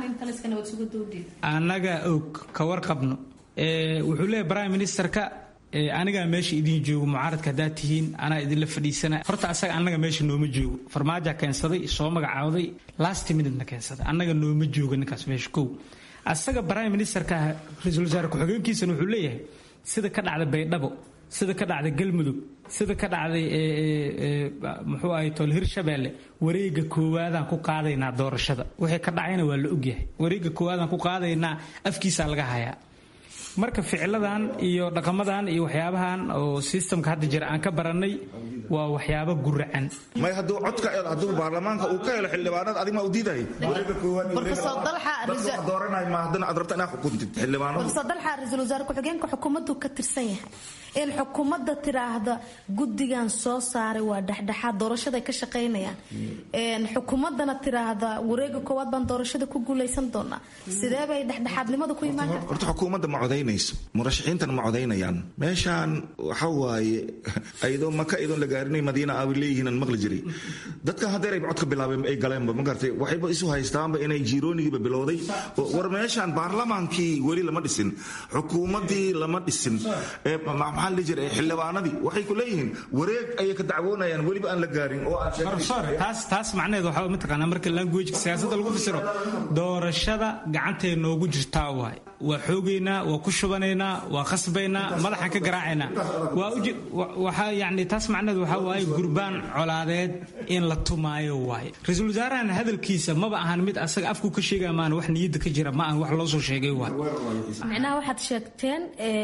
annaga og ka warqabno wuxuu leeyahay prime ministerka anigaa meesha idiin joogo mucaaradka haddaad tihiin anaa idinla fadhiisana horta asaga annaga meesha nooma joogo farmaaja keensaday soo magacaawday last minutena keensaday annaga nooma joogo ninkaas meesha kow asaga prime ministerka ra-iisul wasaare ku-xigeenkiisana wuxuu leeyahay sida ka dhacday baydhabo sida ka dhacday galmudug sida ka dhacday muxuu ahay tol hirshabeelle wareega koowaadaan ku qaadaynaa doorashada wixii ka dhacayna waa la ogyahay wareega koowaadaan ku qaadaynaa afkiisaa laga hayaa marka ficiladan iyo dhaqamadan iyo waxyaabahan oo systemka hadda jira aan ka baranay waa waxyaabo guracan may hadduu codka hadduu baarlamaanka uu ka helo xildhibaanada adiga u diiday dalxa ra-iisul wasaare ku-xigeenka xukuumaddu ka tirsan yahay in xukuumadda tiraahda guddigan soo saaray waa dhexdhexaad doorashaday ka shaqaynayaan xukuumaddana tiraahda wareega koowaad baan doorashada ku guulaysan doonaa sidee bay dhexdhexaadnimada ku imaan kartaa horta xukuumadda ma codaynayso murashaxiintana ma codaynayaan meeshaan waxa waaye ayadoo maka idoon la gaarinay madiina aa leeyihiin maqli jiray dadkan haddeer ay codka bilaabeen ay galeenba ma gartay waxayba isu haystaanba inay jiiroonigiiba bilowday war meeshaan baarlamaankii weli lama dhisin xukuumaddii lama dhisin maxaa la jiray xildhibaanadii waxay ku leeyihiin wareeg ayay ka dacwoonayaan weliba aan la gaarin oo aan sheegay taas taas macnaheedu waxa mataqaanaa marka language siyaasadda lagu fasiro doorashada gacantay noogu jirtaa waay waa xoogaynaa waa ku shubanaynaa waa khasbaynaa madaxaan ka garaacaynaa waa waxa yani taas macnaheedu waxa waaye gurbaan colaadeed in la tumaayo waaye ra-iisul wasaarahan hadalkiisa maba ahan mid asaga afku ka sheegaya maana wax niyadda ka jira ma ahan wax loo soo sheegay waay macnaha waxaad sheegteen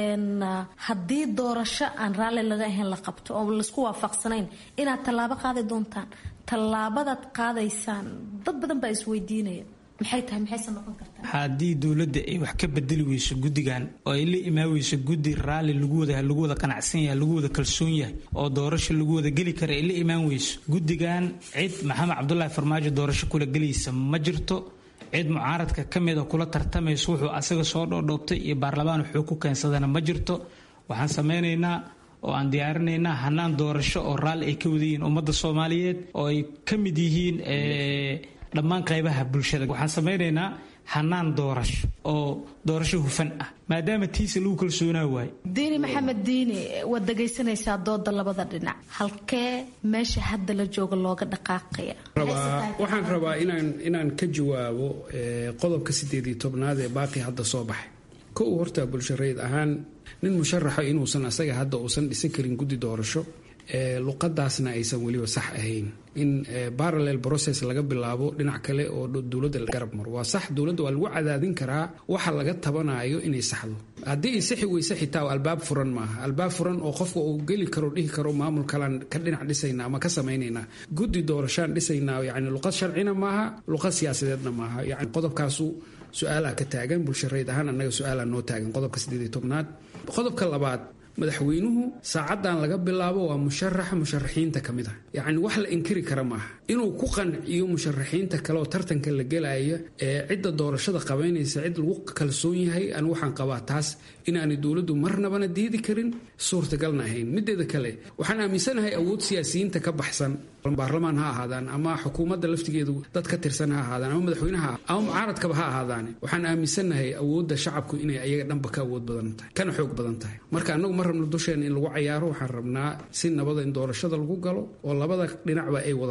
haddii doorasho aan raalli laga ahayn la qabto oo laisku waafaqsanayn inaad tallaabo qaadi doontaan tallaabadaad qaadaysaan dad badan baa isweydiinaya maxay tahay maxayse noqon kartaa haddii dowladda ay wax ka bedeli weyso guddigan oo ay la imaan weyso guddi raalli lagu wada lagu wada qanacsan yahay lagu wada kalsoon yahay oo doorasho lagu wada geli kara ay la imaan weyso guddigan cid maxamed cabdullaahi farmaajo doorasho kula gelaysa ma jirto cid mucaaradka ka mid a kula tartamayso wuxuu asaga soo dhoodhoobtay iyo baarlamaan wuxuu ku keensadana ma jirto waxaan samaynaynaa oo aan diyaarinaynaa hanaan doorasho oo raalli ay ka wada yihiin ummadda soomaaliyeed oo ay ka mid yihiin dhammaan qaybaha bulshada waxaan samaynaynaa hanaan doorasho oo doorasho hufan ah maadaama tiisa lagu kalsoonaa waaye diini maxamed diini waad dhegaysanaysaa dooda labada dhinac halkee meesha hadda la jooga looga dhaqaaqaya waxaan rabaa inaan inaan ka jawaabo qodobka sideed iyo tobnaad ee baaqi hadda soo baxay kow horta bulshareed ahaan nin musharaxa inuusan asaga hadda uusan dhisan karin guddi doorasho luqadaasna aysan weliba sax ahayn in parallel process laga bilaabo dhinac kale oo dowladda garab maro waa sax dowladda waa lagu cadaadin karaa waxa laga tabanayo inay saxdo haddii ay saxi weyse xitaa albaab furan maaha albaab furan oo qofka uu geli karo dhihi karo maamul kalaan ka dhinac dhisayna ama ka samaynaynaa guddi doorashaan dhisaynaa yani luqad sharcina maaha luqad siyaasadeedna maaha yani qodobkaasu su-aalaha ka taagan bulshareed ahaan annaga su-aalaha noo taagan qodobka sideed iyo tobnaad qodobka labaad madaxweynuhu saacadan laga bilaabo waa musharaxa musharaxiinta ka mid ah yacni wax la inkiri kara maaha inuu ku qanciyo musharaxiinta kale oo tartanka la gelaya ee cidda doorashada qabaynaysa cid lagu kalsoon yahay aan waxaan qabaa taas inaanay dowladdu marnabana diidi karin suurtagalna ahayn mideeda kale waxaan aaminsanahay awood siyaasiyiinta ka baxsan baarlamaan ha ahaadaan ama xukuumadda laftigeedu dad ka tirsan ha ahaadaan ama madaxweynaha ama mucaaradkaba ha ahaadaane waxaan aaminsanahay awoodda shacabku inay ayaga dhanba ka awood badan tahay kana xoog badan tahay marka annagu ma rabno dusheena in lagu cayaaro waxaan rabnaa si nabada in doorashada lagu galo oo labada dhinacba ay wada hadlaan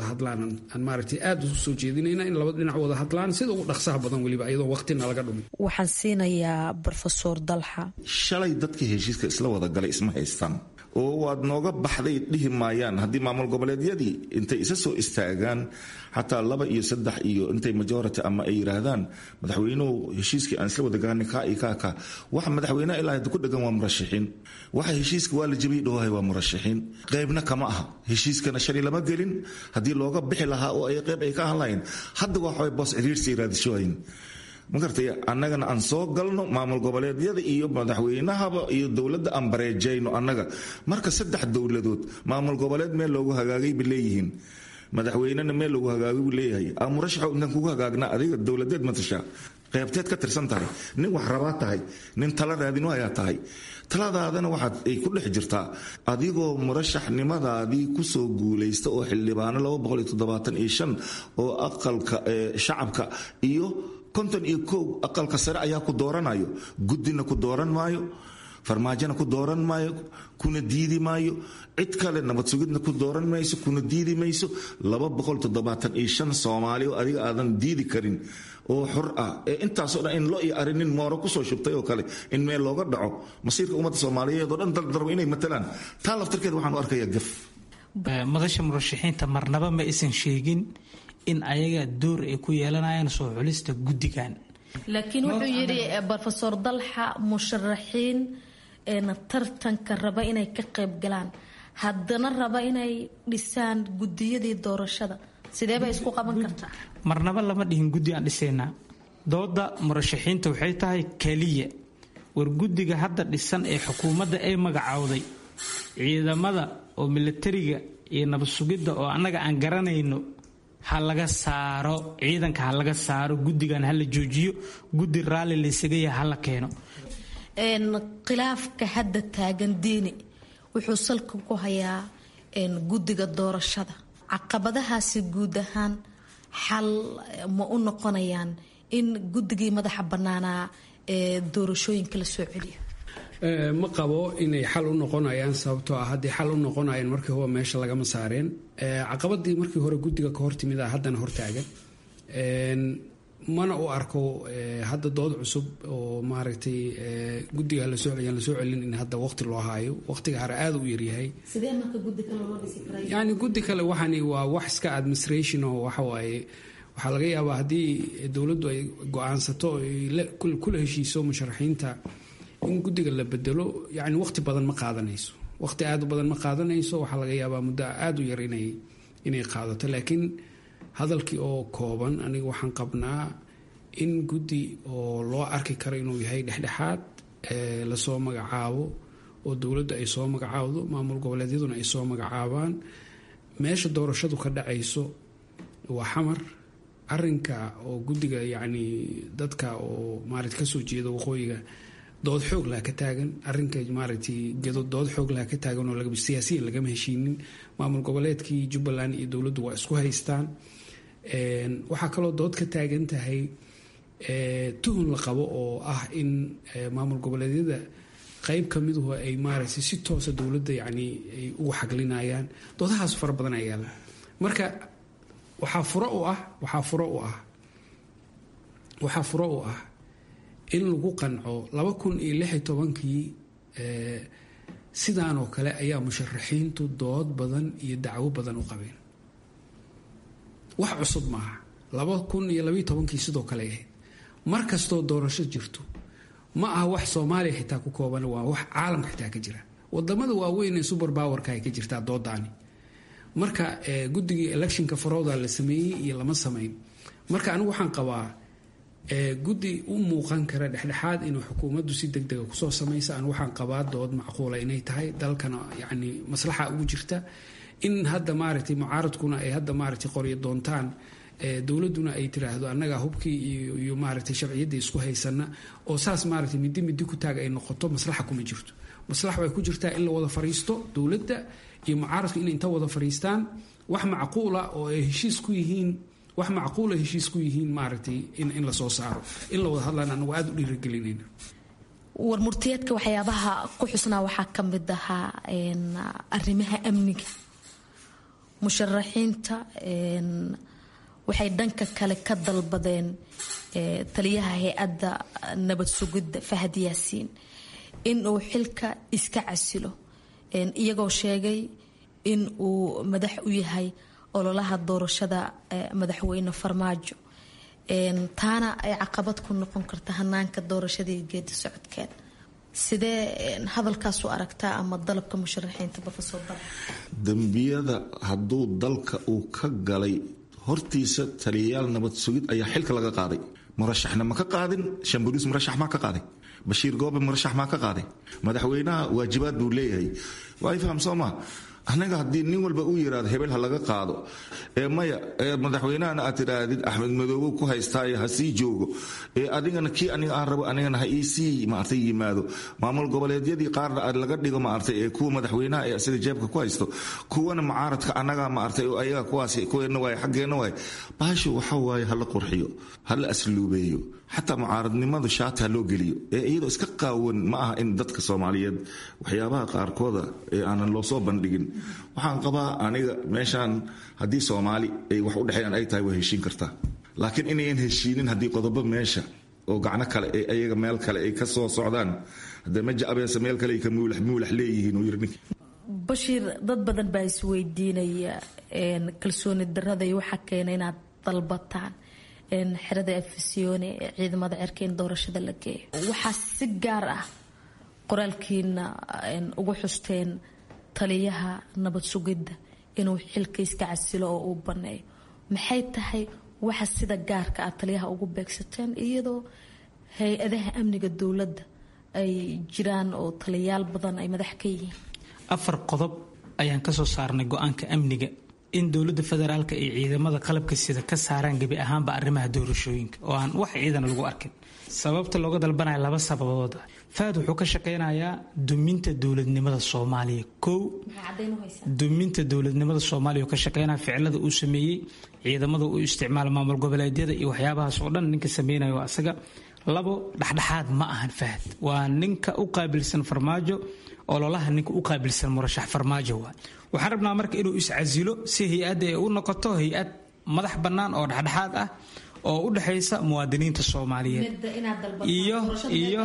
aan maaragtay aad u soo jeedinayna in labada dhinac wada hadlaan sida ugu dhaqsaha badan weliba iyadoo waqtina laga dhumin. waxaan siinayaa brofesor dalxa. shalay dadkii heshiiska isla wada galay isma haystaan oo waad nooga baxday dhihi maayaan haddii maamul goboleedyadii intay isa soo istaagaan xataa laba iyo saddex iyo intay majority ama ay yiraahdaan madaxweynuhu heshiiskii aan isla wada gaarnay kaa iyo kaa kaa waxa madaxweynaha ilaa hadda ku dhegan waa murashaxiin waxa heshiiska waa la jabiyey dhawahay waa murashaxiin qaybna kama aha heshiiskana shali lama gelin haddii looga bixi lahaa oo ay qayb ay ka ahan lahayn hadda waa waxbay boos ciriirsi raadishooyin ma gartay annagana aan soo galno maamul goboleedyada iyo madaxweynahaba iyo dowladda aan bareejayno annaga marka saddex dowladood maamul goboleed meel loogu hagaagay bay leeyihiin madaxweynena meel loogu hagaagay buu leeyahay amurashaxo intaan kugu hagaagnaa adiga dowladeed matashaa qaybteed ka tirsan tahay nin wax rabaa tahay nin tala raadin ayaa tahay taladaadana waxaad ay ku dhex jirtaa adigoo murashaxnimadaadii kusoo guulaysta oo xildhibaano laba boqol iyo toddobaatan iyo shan oo aqalka shacabka iyo konton iyo kow aqalka sare ayaa ku dooranayo guddina ku dooran maayo farmaajona ku dooran maayo kuna diidi maayo cid kale nabad sugidna ku dooran mayso kuna diidi mayso laba boqol toddobaatan iyo shan soomaali oo adiga aadan diidi karin oo xor ah ee intaasoo dhan in loo iyo arinin mooro kusoo shubtay oo kale in meel looga dhaco masiirka ummadda soomaaliyeed oo dhan daldarbo inay matalaan taa laftarkeed waxaan u arkayaa gaf. madasha murashaxiinta marnaba ma aysan sheegin in ayaga door ay ku yeelanayaan soo xulista guddigan. laakiin wuxuu yidhi brofesor dalxa musharaxiin tartanka raba inay ka qayb galaan haddana raba inay dhisaan guddiyadii doorashada sidee bay isku qaban kartaa? marnaba lama dhihin guddi aan dhisaynaa. dooda murashaxiinta waxay tahay keliya war guddiga hadda dhisan ee xukuumadda ay magacaawday ciidamada oo milatariga iyo nabad sugidda oo annaga aan garanayno ha laga saaro ciidanka ha laga saaro guddigan ha la joojiyo guddi raalli laysaga yahay ha la keeno. khilaafka hadda taagan diini wuxuu salka ku hayaa guddiga doorashada caqabadahaasi guud ahaan xal ma u noqonayaan in guddigii madaxa bannaanaa ee doorashooyinka la soo celiyo? ma qabo inay xal u noqonayaan sababtoo ah haddii xal u noqonayaan markii hore meesha lagama saareen caqabadii markii hore guddiga ka hortimid a haddana hortaagan mana u arko hadda dood cusub oo maaragtay guddiga lasoo celiyaan lasoo celin in hadda waqti loo haayo waqtiga hore aada u yaryahay. sidee marka guddi kale loo dhisi karaa? yani guddi kale waxani waa wax iska administration oo waxa waaye waxaa laga yaabaa haddii dowladdu ay go-aansato ay kula heshiiso musharaxiinta in guddiga la bedelo yani waqti badan ma qaadanayso waqti aada u badan ma qaadanayso waxaa laga yaabaa muddo aada u yar inay inay qaadato laakiin hadalkii oo kooban aniga waxaan qabnaa in guddi oo loo arki karo inuu yahay dhexdhexaad lasoo magacaabo oo dowladda ay soo magacaawdo maamul goboleedyaduna ay soo magacaabaan meesha doorashadu ka dhacayso waa xamar arinka oo guddiga yacni dadka oo maaragta kasoo jeeda waqooyiga dood xoog laha ka taagan arinka maaragtay gedo dood xoog laha ka taagan oo siyaasiyan lagama heshiinin maamul goboleedkii jubbaland iyo dowladdu waa isku haystaan. waxaa kaloo dood ka taagan tahay tuhun la qabo oo ah in maamul goboleedyada qeyb ka miduhu ay maaragtay si toosa dowladda yacni ay ugu xaglinayaan doodahaas fara badan ayaa yaala marka waxaa furo u ah waxaa furo u ah waxaa furo u ah in lagu qanco laba kun iyo lix iyo tobankii sidaan oo kale ayaa musharaxiintu dood badan iyo dacwo badan u qabeen wax cusub maaha laba kun iyo labaiyo tobankii sidoo kale ahayd mar kastoo doorasho jirto ma aha wax soomaaliya xitaa ku kooban waa wax caalamka xitaa ka jira wadamada waaweyn ee super powerka ay ka jirtaa doodaani marka guddigii electionka farooda la sameeyey iyo lama samayn marka anigu waxaan qabaa guddi u muuqan kara dhexdhexaad inuu xukuumaddu si deg dega kusoo samaysa aan waxaan qabaa dood macquula inay tahay dalkana yacni maslaxa ugu jirta in hadda maaragtay mucaaradkuna ay hadda maaragtay qoryo doontaan dowladduna ay tiraahdo annaga hubkii iyo maaragtay sharciyaddii isku haysana oo saas maaragtay middi middi ku taag ay noqoto maslaxa kuma jirto maslaxa way ku jirtaa in la wada fariisto dowladda iyo mucaaradku inay inta wada fariistaan wax macquula oo ay heshiis ku yihiin wax macquula heshiis ku yihiin maaragtay in in la soo saaro in la wada hadlaan anagu aada u dhiirigelinayna. war murtiyeedka waxyaabaha ku xusnaa waxaa ka mid ahaa arrimaha amniga musharaxiinta waxay dhanka kale ka dalbadeen taliyaha hay-adda nabad sugidda Fahad Yaasiin in uu xilka iska casilo iyagoo sheegay in uu madax u yahay ololaha doorashada madaxweyne Farmaajo taana ay caqabad ku noqon karta hanaanka doorashadii geedi socodkeed sidee hadalkaas u aragtaa ama dalabka musharaxiinta professor Bal dambiyada hadduu dalka uu ka galay hortiisa taliyayaal nabad sugid ayaa xilka laga qaaday murashaxna ma ka qaadin Shambulis murashax ma ka qaaday Bashiir Goobe murashax ma ka qaaday madaxweynaha waajibaad buu leeyahay way faham Soomaa anaga hadii nin walba uu yiraahdo hebel ha laga qaado ee maya ee madaxweynaha aad tiraadid Axmed Madoobe ku haystay ha sii joogo ee adigana kii aniga aan rabo anigana ha isi ma artay yimaado maamul goboleedyadii qaar aad laga dhigo ma artay ee kuwa madaxweynaha ee sida jeebka ku haysto kuwana mucaaradka anaga ma artay oo ayaga kuwaas kuweena way xageena way baashu waxa way hal qurxiyo hal asluubeeyo حتى معارضنimada shaata loo geliyo ee iyadoo iska qaawan ma aha in dadka Soomaaliyeed waxyaabaha qaarkooda ee aanan loo soo bandhigin waxaan qabaa aniga meeshan hadii Soomaali ay wax u dhaxayaan ay tahay way heshiin kartaa laakiin inay heshiinin hadii qodobo meesha oo gacno kale ay ayaga meel kale ay ka soo socdaan hadda ma jaabeesa meel kale ay ka muulax muulax leeyihiin oo yirni Bashiir dad badan baa is weydiinaya in kalsooni darrada iyo waxa keenay inaad dalbataan in xirada afisiyoone ciidamada cirkeen doorashada la geeyo waxa si gaar ah qoraalkiina in ugu xusteen taliyaha nabad sugidda inuu xilka iska casilo oo uu baneeyo maxay tahay waxa sida gaarka ah taliyaha ugu beegsateen iyadoo hay-adaha amniga dawladda ay jiraan oo taliyaal badan ay madax ka yihiin afar qodob ayaan ka soo saarnay go'aanka amniga in dawladda federaalka ay ciidamada qalabka sida ka saaraan gabi ahaanba arrimaha doorashooyinka oo aan wax ciidan lagu arkin sababta looga dalbanayo laba sababood Fahad wuxuu ka shaqeynayaa duminta dawladnimada Soomaaliya koow duminta dawladnimada Soomaaliya ka shaqeynaa ficilada uu sameeyay ciidamada uu isticmaal maamul goboleedyada iyo waxyaabahaas oo dhan ninka sameeynaayo asaga labo dhaxdhaxaad ma ahan Fahad waa ninka u qaabilsan Farmaajo ololaha ninka u qaabilsan murashax Farmaajo waa waxaan rabnaa marka inuu is casilo si hay'adda ay u noqoto hay'ad madax bannaan oo dhaxdhaxaad ah oo u dhaxaysa muwaadiniinta Soomaaliyeed iyo iyo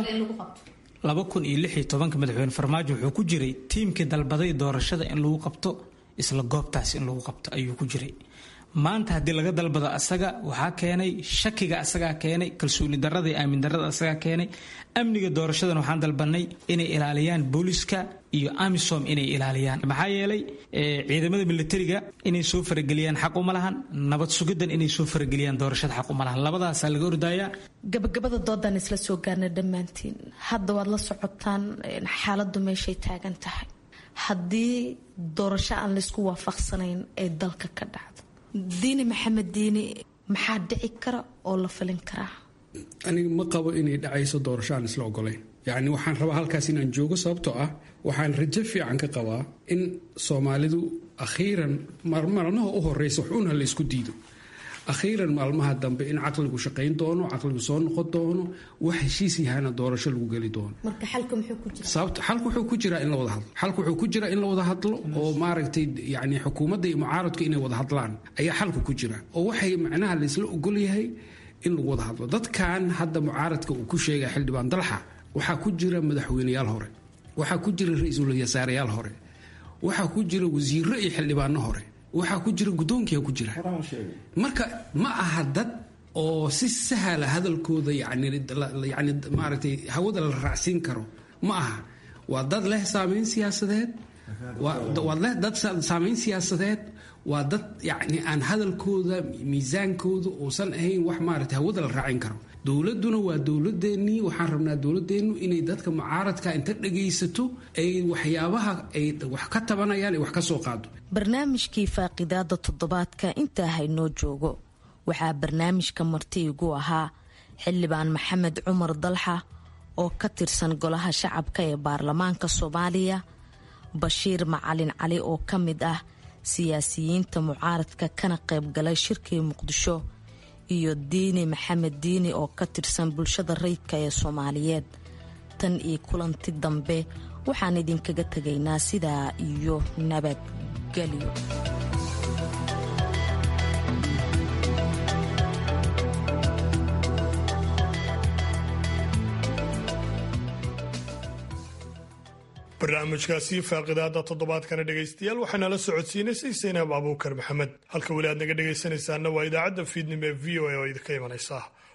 laba kun iyo lix iyo toban madaxweyne Farmaajo wuxuu ku jiray tiimkii dalbaday doorashada in lagu qabto isla goobtaas in lagu qabto ayuu ku jiray maanta hadii laga dalbado asaga waxa keenay shakiga asaga keenay kalsooni darrada iyo aamin darrada asaga keenay amniga doorashadan waxaan dalbanay inay ilaaliyaan booliska iyo amisom inay ilaaliyaan maxaa yeelay ciidamada militariga inay soo farageliyaan xaq uma lahan nabad sugidan inay soo farageliyaan doorashada xaq uma lahan labadaas laga ordaya gabagabada doodan isla soo gaarnay dhamaantiin hadda waad la socotaan xaaladdu meeshay taagan tahay hadii doorasho aan la isku waafaqsanayn ee dalka ka dhacdo diini maxamed diini maxaa dhici kara oo la filin karaa aniga ma qabo inay dhacayso doorasho aan isla ogolayn yacni waxaan rabaa halkaas inaan joogo sababtoo ah waxaan rajo fiican ka qabaa in Soomaalidu akhiiran maalmaha u horeysa wuxuuna la isku diido akhiiran maalmaha dambe in caqligu shaqayn doono caqligu soo noqon doono wax heshiis yahana doorasho lagu gali doono marka xalku muxuu ku jiraa sababta xalku wuxuu ku jiraa in la wada hadlo xalku wuxuu ku jiraa in la wada hadlo oo maaragtay yacni xukuumadda iyo mucaaradku inay wada hadlaan ayaa xalku ku jira oo waxay macnaha la isla ogol yahay in lagu wada hadlo dadkan hadda mucaaradka uu ku sheegay xildhibaan dalxa waxaa ku jira madaxweynayaal hore waxaa ku jira ra'iisul wasaarayaal hore waxaa ku jira wasiirro iyo xildhibaano hore waxaa ku jira guddoonkiyaa ku jira marka ma aha dad oo si sahla hadalkooda yani yani maaragtay hawada la raacsiin karo ma aha waa dad leh saameyn siyaasadeed waa leh dad saameyn siyaasadeed waa dad yani aan hadalkooda miisaankooda uusan ahayn wax maaragtay hawada la raacin karo dowladuna waa dowladeennii waxaan rabnaa dowladeennu inay dadka mucaaradka inta dhagaysato ay waxyaabaha ay wax ka tabanayaan ay wax ka soo qaado barnaamijkii faaqidaada toddobaadka intaa haynoo joogo waxaa barnaamijka marti igu ahaa xildhibaan maxamed cumar dalxa oo ka tirsan golaha shacabka ee baarlamaanka Soomaaliya Bashiir Macalin Cali oo ka mid ah siyaasiyiinta mucaaradka kana qayb galay shirkii Muqdisho iyo diini maxamed diini oo ka tirsan bulshada rayidka ee Soomaaliyeed tan iyo kulanti dambe waxaan idinkaga tagaynaa sidaa iyo nabadgelyo barnaamijkaasi faaqidaada toddobaadkana dhegaystayaal waxaana la socodsiinaysay saynaab abuukar maxamed halka weli aad naga dhegaysanaysaana waa idaacadda fiidnimo ee v o a oo idinka imanaysa